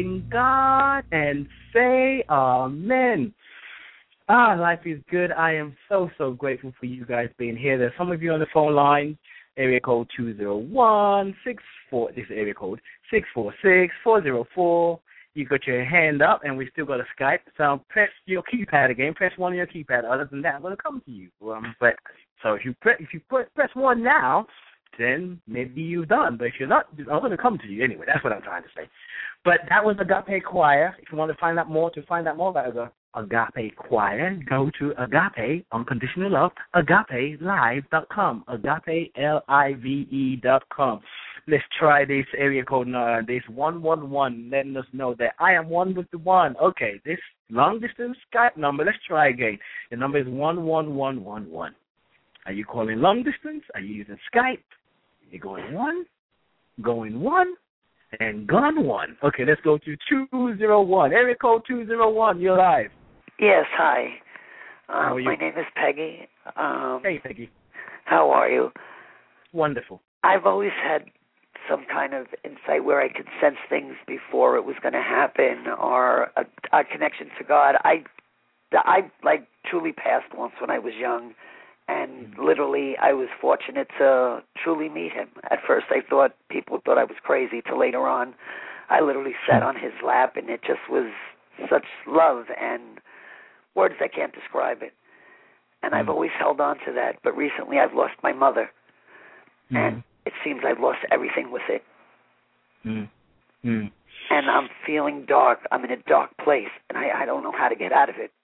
J: living God and say amen. Ah, life is good. I am so, so grateful for you guys being here. There's some of you on the phone line, area code two zero one six four, this is area code six four six, four zero four. You got your hand up, and we still got a Skype. So press your keypad again. Press one on your keypad. Other than that, I'm going to come to you. Um, but So if you, pre- if you pre- press one now, then maybe you've done. But if you're not, I'm going to come to you anyway. That's what I'm trying to say. But that was Agape Choir. If you want to find out more, to find out more about the Agape Choir, go to Agape, Unconditional Love, agape live dot com, agape, L I V E dot com. Let's try this area code, uh, this one one one, letting us know that I am one with the one. Okay, this long-distance Skype number, let's try again. The number is one one one one one. Are you calling long distance? Are you using Skype? You're going one, going one, and gone one. Okay, let's go to two zero one. Area code two zero one, you're live.
E: Yes, hi. Um,
J: How are you?
E: My name is Peggy. Um,
J: hey, Peggy.
E: How are you?
J: Wonderful.
E: I've always had some kind of insight where I could sense things before it was going to happen, or a, a connection to God. I, I like truly passed once when I was young, and literally I was fortunate to truly meet him. At first I thought people thought I was crazy, till later on I literally sat on his lap, and it just was such love and words I can't describe it. And I've always held on to that, but recently I've lost my mother,
J: Mm.
E: and it seems I've lost everything with it.
J: Mm. Mm.
E: And I'm feeling dark. I'm in a dark place, and I, I don't know how to get out of it.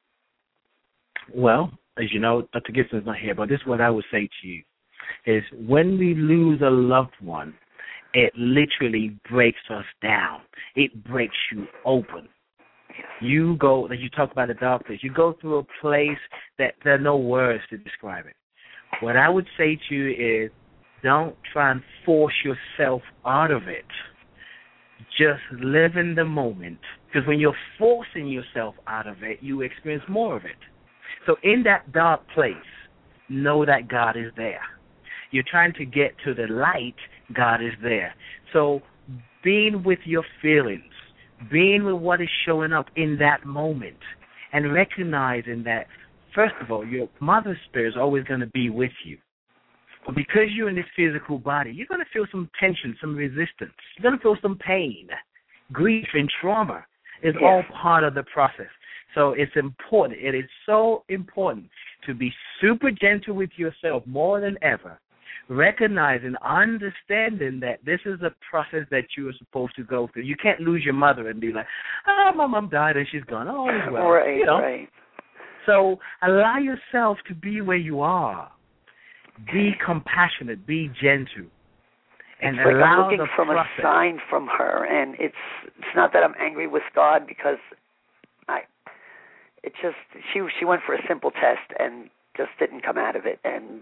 J: Well, as you know, Doctor Gibson's not here, but this is what I would say to you, is when we lose a loved one, it literally breaks us down. It breaks you open. You go, like you talk about the dark place, you go through a place that there are no words to describe it. What I would say to you is, don't try and force yourself out of it. Just live in the moment. Because when you're forcing yourself out of it, you experience more of it. So in that dark place, know that God is there. You're trying to get to the light, God is there. So being with your feelings, being with what is showing up in that moment, and recognizing that, first of all, your mother's spirit is always going to be with you. But because you're in this physical body, you're going to feel some tension, some resistance. You're going to feel some pain. Grief and trauma is
E: Yes.
J: all part of the process. So it's important. It is so important to be super gentle with yourself more than ever, recognizing, understanding that this is a process that you are supposed to go through. You can't lose your mother and be like, oh, my mom died and she's gone. Oh, it's well.
E: Right,
J: you know?
E: right.
J: So allow yourself to be where you are. Be compassionate. Be gentle. And
E: It's like
J: allow
E: I'm looking
J: the
E: for
J: process.
E: a sign from her, and it's it's not that I'm angry with God, because I it just she she went for a simple test and just didn't come out of it, and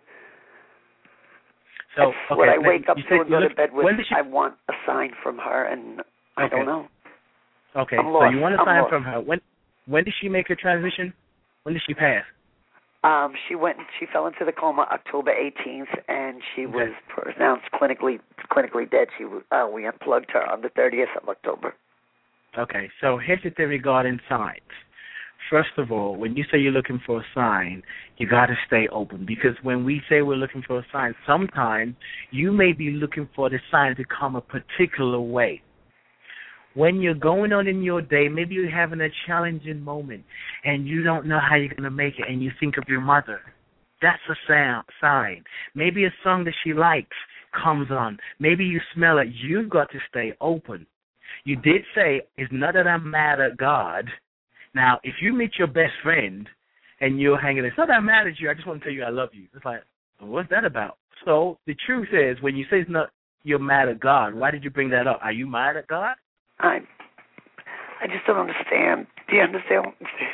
J: So,
E: that's
J: okay,
E: what I
J: now,
E: wake up
J: you
E: to
J: said
E: and
J: you
E: go to
J: look-
E: bed with.
J: when did she-
E: I want a sign from her, and I
J: Okay.
E: don't know.
J: Okay,
E: I'm
J: so
E: lost.
J: you want a
E: I'm
J: sign
E: lost.
J: from her. When when did she make her transition? When did she pass?
E: Um, she went. She fell into the coma October eighteenth, and she
J: Okay.
E: was pronounced clinically clinically dead. She was, uh, we unplugged her on the thirtieth of October.
J: Okay, so here's the thing regarding signs. First of all, when you say you're looking for a sign, you got to stay open, because when we say we're looking for a sign, sometimes you may be looking for the sign to come a particular way. When you're going on in your day, maybe you're having a challenging moment and you don't know how you're going to make it, and you think of your mother. That's a sound, sign. Maybe a song that she likes comes on. Maybe you smell it. You've got to stay open. You did say, it's not that I'm mad at God. Now, if you meet your best friend and you're hanging, it's not that I'm mad at you, I just want to tell you I love you. It's like, what's that about? So the truth is, when you say it's not you're mad at God, why did you bring that up? Are you mad at God?
E: I I just don't understand. Do you understand?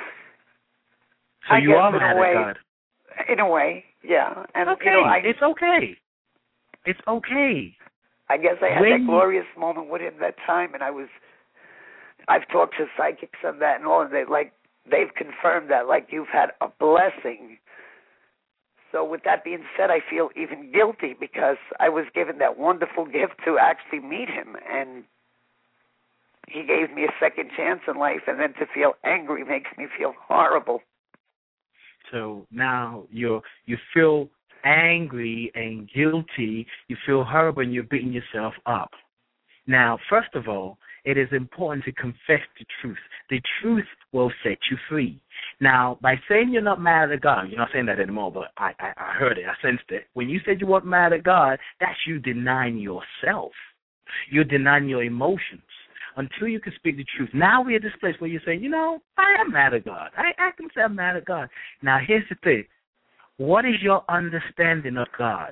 J: So
E: I
J: you
E: guess
J: are
E: in a
J: mad
E: way,
J: at God.
E: In a way, yeah. And
J: Okay,
E: you know, I,
J: it's okay. It's okay.
E: I guess I had
J: When
E: that
J: you-
E: glorious moment with him that time, and I was. I've talked to psychics on that and all, and they like they've confirmed that, like, you've had a blessing. So with that being said, I feel even guilty because I was given that wonderful gift to actually meet him, and he gave me a second chance in life, and then to feel angry makes me feel horrible.
J: So now you you feel angry and guilty. You feel horrible, and you're beating yourself up. Now, first of all, it is important to confess the truth. The truth will set you free. Now, by saying you're not mad at God, you're not saying that anymore, but I, I, I heard it, I sensed it. When you said you weren't mad at God, that's you denying yourself. You're denying your emotions until you can speak the truth. Now we're at this place where you're saying, you know, I am mad at God. I, I can say I'm mad at God. Now, here's the thing. What is your understanding of God?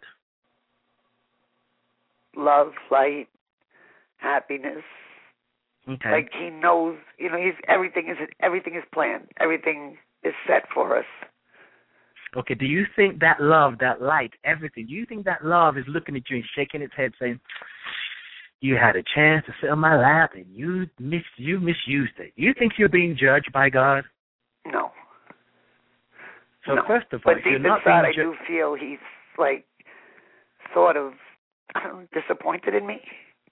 E: Love, light, happiness.
J: Okay.
E: Like he knows, you know, he's everything is everything is planned. Everything is set for us.
J: Okay, do you think that love, that light, everything, do you think that love is looking at you and shaking its head saying, you had a chance to sit on my lap and you mis you misused it? You think you're being judged by God?
E: No.
J: So
E: no.
J: first of all,
E: but deep
J: you're not
E: inside, I
J: being
E: do feel he's like sort of I don't know, disappointed in me.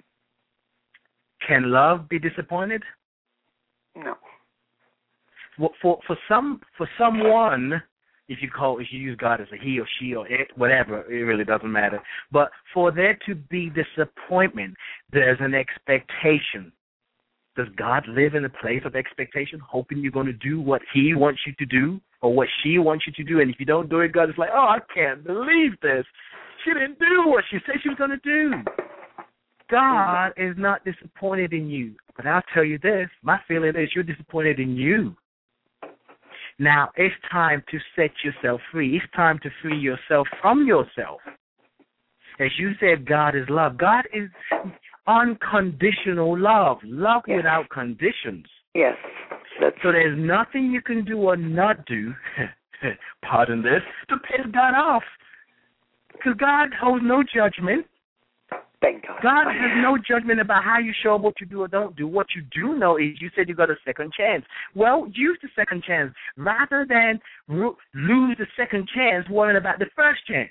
J: Can love be disappointed?
E: No.
J: For, for for some for someone, if you call if you use God as a he or she or it, whatever, it really doesn't matter. But for there to be disappointment, there's an expectation. Does God live in a place of expectation, hoping you're going to do what He wants you to do or what she wants you to do? And if you don't do it, God is like, oh, I can't believe this. She didn't do what she said she was going to do. God is not disappointed in you. But I'll tell you this, my feeling is you're disappointed in you. Now, it's time to set yourself free. It's time to free yourself from yourself. As you said, God is love. God is unconditional love, love yes. without conditions.
E: Yes. That's...
J: So there's nothing you can do or not do, pardon this, to piss God off. Because God holds no judgment.
E: Thank God.
J: God has no judgment about how you show up, what you do or don't do. What you do know is you said you got a second chance. Well, use the second chance rather than ro- lose the second chance worrying about the first chance.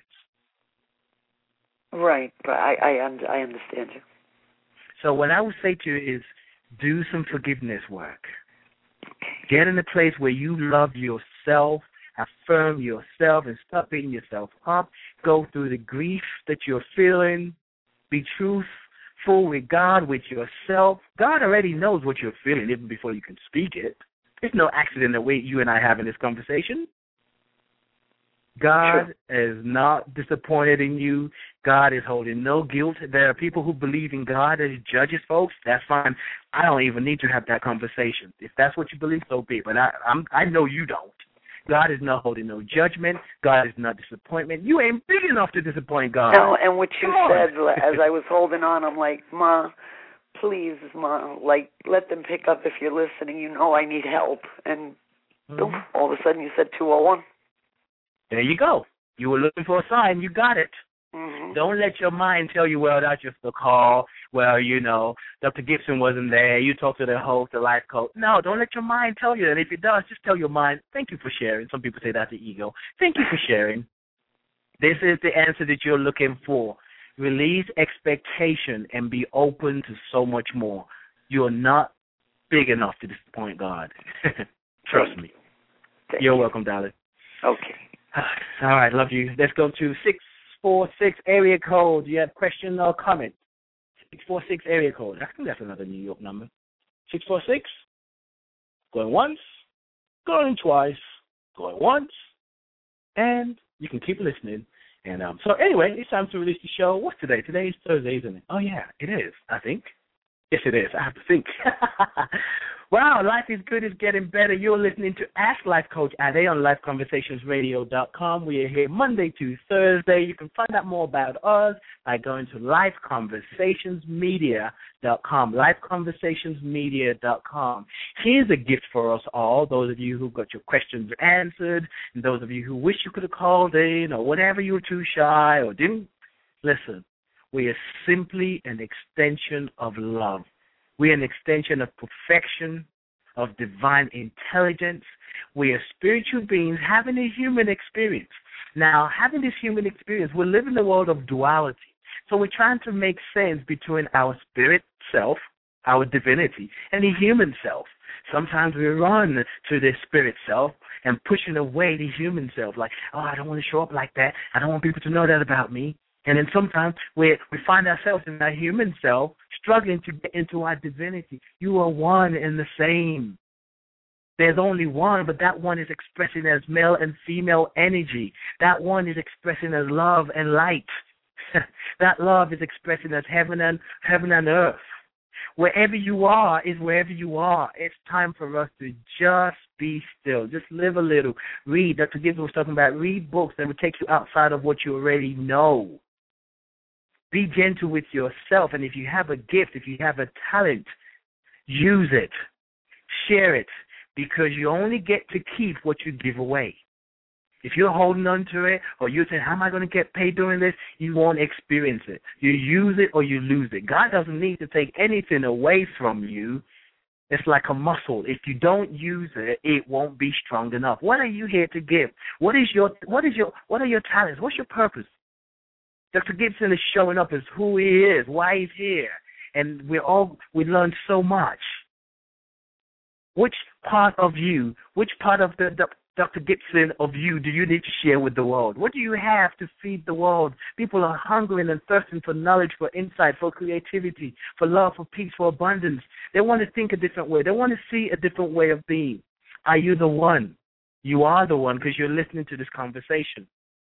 E: Right, but I I, un- I understand you.
J: So what I would say to you is do some forgiveness work. Get in a place where you love yourself, affirm yourself, and stop beating yourself up. Go through the grief that you're feeling. Be truthful with God, with yourself. God already knows what you're feeling even before you can speak it. There's no accident that way you and I having this conversation. God sure. is not disappointed in you. God is holding no guilt. There are people who believe in God as judges, folks. That's fine. I don't even need to have that conversation. If that's what you believe, so be it. But I, I'm, I know you don't. God is not holding no judgment. God is not disappointment. You ain't big enough to disappoint God.
E: No, and what you
J: Come
E: said
J: on.
E: as I was holding on, I'm like, Ma, please, Ma, like, let them pick up if you're listening. You know I need help. And mm-hmm. boom, all of a sudden you said two oh one.
J: There you go. You were looking for a sign. You got it.
E: Mm-hmm.
J: Don't let your mind tell you, well, that's just a call. Well, you know, Doctor Gibson wasn't there. You talked to the host, the life coach. No, don't let your mind tell you that. If it does, just tell your mind, thank you for sharing. Some people say that's the ego. Thank you for sharing. This is the answer that you're looking for. Release expectation and be open to so much more. You're not big enough to disappoint God. Trust me.
E: Thank
J: You're
E: you.
J: welcome, darling.
E: Okay.
J: All right, love you. Let's go to six four six area code. Do you have a question or comment? six four six area code. I think that's another New York number. six four six. Going once. Going twice. Going once. And you can keep listening. And um, so anyway, it's time to release the show. What's today? Today is Thursday, isn't it? Oh, yeah, it is, I think. Yes, it is. I have to think. Wow, life is good. It's getting better. You're listening to Ask Life Coach Ade on life conversations radio dot com. We are here Monday to Thursday. You can find out more about us by going to life conversations media dot com, life conversations media dot com. Here's a gift for us all, those of you who got your questions answered, and those of you who wish you could have called in or whatever, you were too shy or didn't. Listen, we are simply an extension of love. We're an extension of perfection, of divine intelligence. We are spiritual beings having a human experience. Now, having this human experience, we live in the world of duality. So we're trying to make sense between our spirit self our divinity, and the human self. Sometimes we run to the spirit self and pushing away the human self, like, oh, I don't want to show up like that. I don't want people to know that about me. And then sometimes we we find ourselves in our human self struggling to get into our divinity. You are one and the same. There's only one, but that one is expressing as male and female energy. That one is expressing as love and light. That love is expressing as heaven and heaven and earth. Wherever you are is wherever you are. It's time for us to just be still. Just live a little. Read. Doctor Gibbs was talking about read books that would take you outside of what you already know. Be gentle with yourself. And if you have a gift, if you have a talent, use it. Share it. Because you only get to keep what you give away. If you're holding on to it, or you're saying, how am I going to get paid doing this? You won't experience it. You use it or you lose it. God doesn't need to take anything away from you. It's like a muscle. If you don't use it, it won't be strong enough. What are you here to give? What is your what is your what are your talents? What's your purpose? Doctor Gibson is showing up as who he is, why he's here. And we're all we learn so much. Which part of you, which part of the, the Doctor Gibson of you do you need to share with the world? What do you have to feed the world? People are hungering and thirsting for knowledge, for insight, for creativity, for love, for peace, for abundance. They want to think a different way. They want to see a different way of being. Are you the one? You are the one because you're listening to this conversation.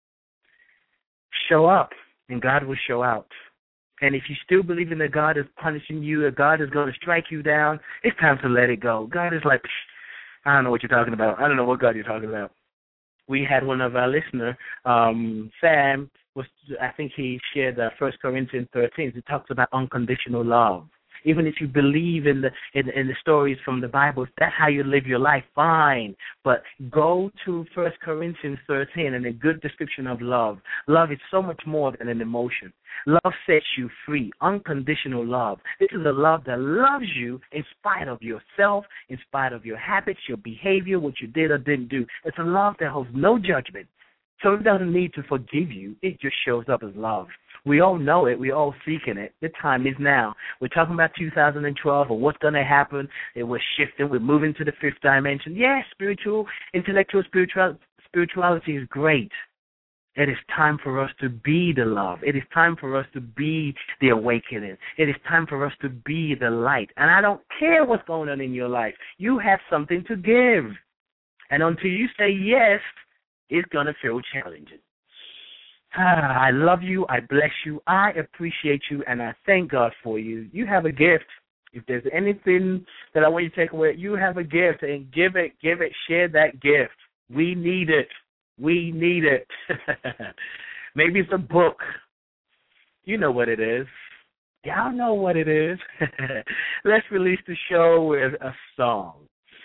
J: Show up and God will show out. And if you still believe in that God is punishing you, that God is going to strike you down, it's time to let it go. God is like, I don't know what you're talking about. I don't know what God you're talking about. We had one of our listeners, um, Sam, was I think he shared uh, First Corinthians thirteen. He talks about unconditional love. Even if you believe in the in, in the stories from the Bible, if that's how you live your life, fine. But go to First Corinthians thirteen and a good description of love. Love is so much more than an emotion. Love sets you free. Unconditional love. This is a love that loves you in spite of yourself, in spite of your habits, your behavior, what you did or didn't do. It's a love that holds no judgment. So it doesn't need to forgive you. It just shows up as love. We all know it. We're all seeking it. The time is now. We're talking about two thousand twelve or what's going to happen. And we're shifting. We're moving to the fifth dimension. Yes, spiritual, intellectual spiritual, spirituality is great. It is time for us to be the love. It is time for us to be the awakening. It is time for us to be the light. And I don't care what's going on in your life. You have something to give. And until you say yes, it's going to feel challenging. Ah, I love you. I bless you. I appreciate you. And I thank God for you. You have a gift. If there's anything that I want you to take away, you have a gift. And give it, give it, share that gift. We need it. We need it. Maybe it's a book. You know what it is. Y'all know what it is. Let's release the show with a song.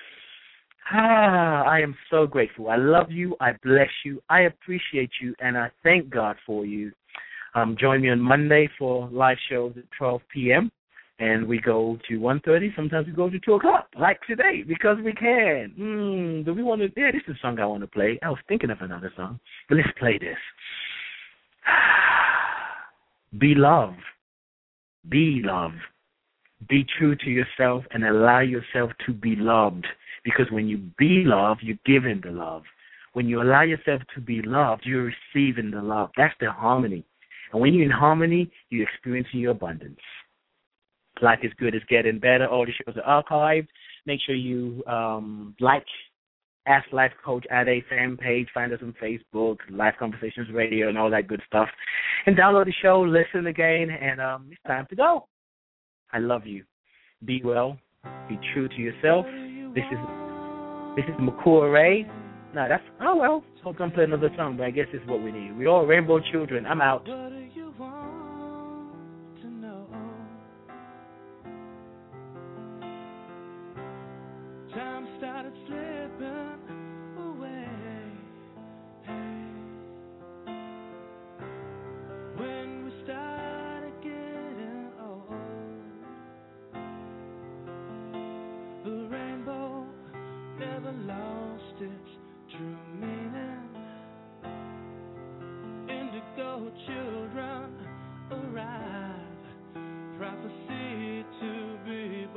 J: Ah, I am so grateful. I love you. I bless you. I appreciate you, and I thank God for you. Um, join me on Monday for live shows at twelve p.m., and we go to one thirty. Sometimes we go to two o'clock, like today, because we can. Mm, do we want to? Yeah, this is a song I want to play. I was thinking of another song, but let's play this. Be love. Be love. Be true to yourself and allow yourself to be loved. Because when you be loved, you give in the love. When you allow yourself to be loved, you're receiving the love. That's the harmony. And when you're in harmony, you're experiencing your abundance. Life is Good is getting better. All the shows are archived. Make sure you um, like Ask Life Coach at a fan page. Find us on Facebook, Life Conversations Radio, and all that good stuff. And download the show, listen again, and um, it's time to go. I love you. Be well. Be true to yourself. This is this is McCoy Ray. No, that's oh well. So I'm gonna play another song, but I guess this is what we need. We're all rainbow children. I'm out.
I: What do you want to know? Time started slipping away. Hey. When we started getting old, the rainbow never lost its true meaning. Indigo children arrive, prophecy to be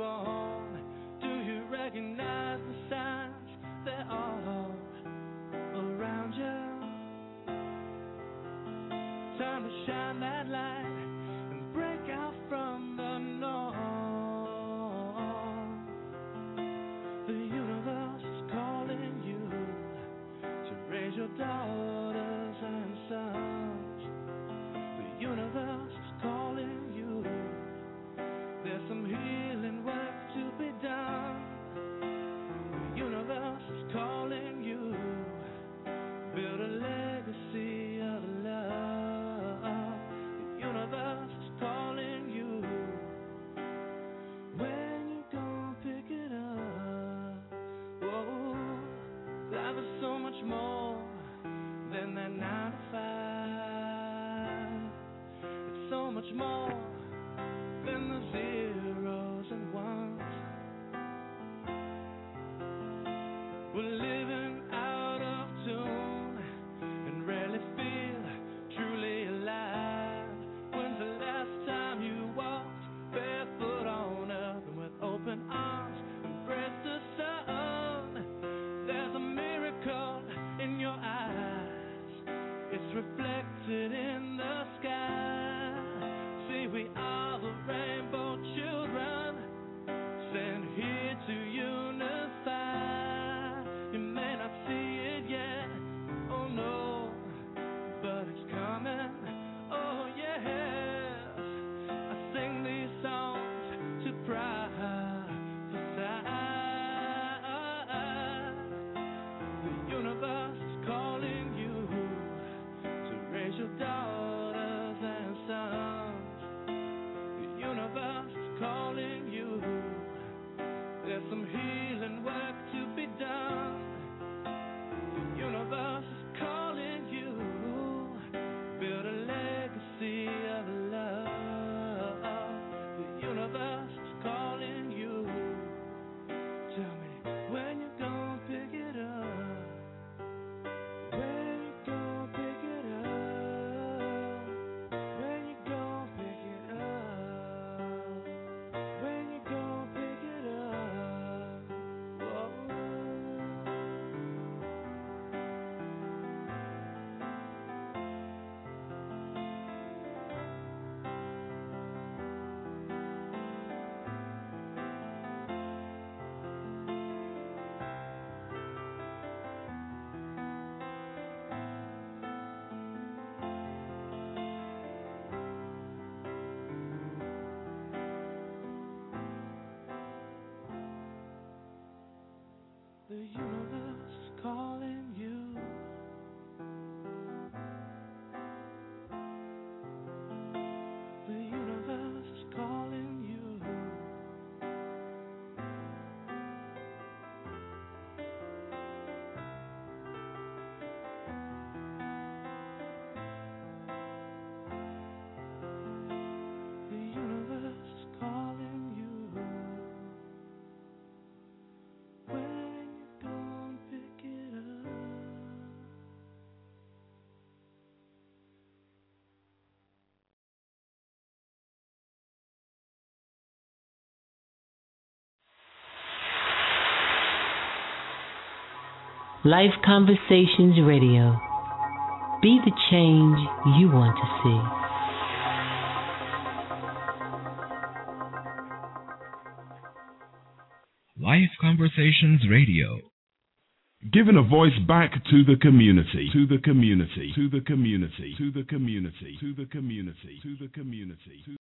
H: more than that nine to five. It's so much more than the zeros and ones. We're living out of tune and rarely feel truly alive. When's the last time you walked barefoot on earth and with open arms embraced the sun? There's a miracle in your eyes, it's reflected in the sky. See, we are the rainbow children sent here to unify. You may not see it yet, oh no, but it's coming, oh yes. I sing these songs to prophesy. The universe is calling you to raise your daughters and sons. The universe is calling you. There's some healing work to be done. The universe is calling you. Build a legacy of love. The universe is calling you. Tell me when you gonna pick it up. When you gonna pick it up. When you gonna pick it up. When you gonna pick it up. Whoa. The universe is calling you. The universe is calling you. The universe is calling you. When you gonna pick it up?
S: Life Conversations Radio. Be the change you want to see.
B: Life Conversations Radio. Giving a voice back to the community, to the community, to the community, to the community, to the community, to the community.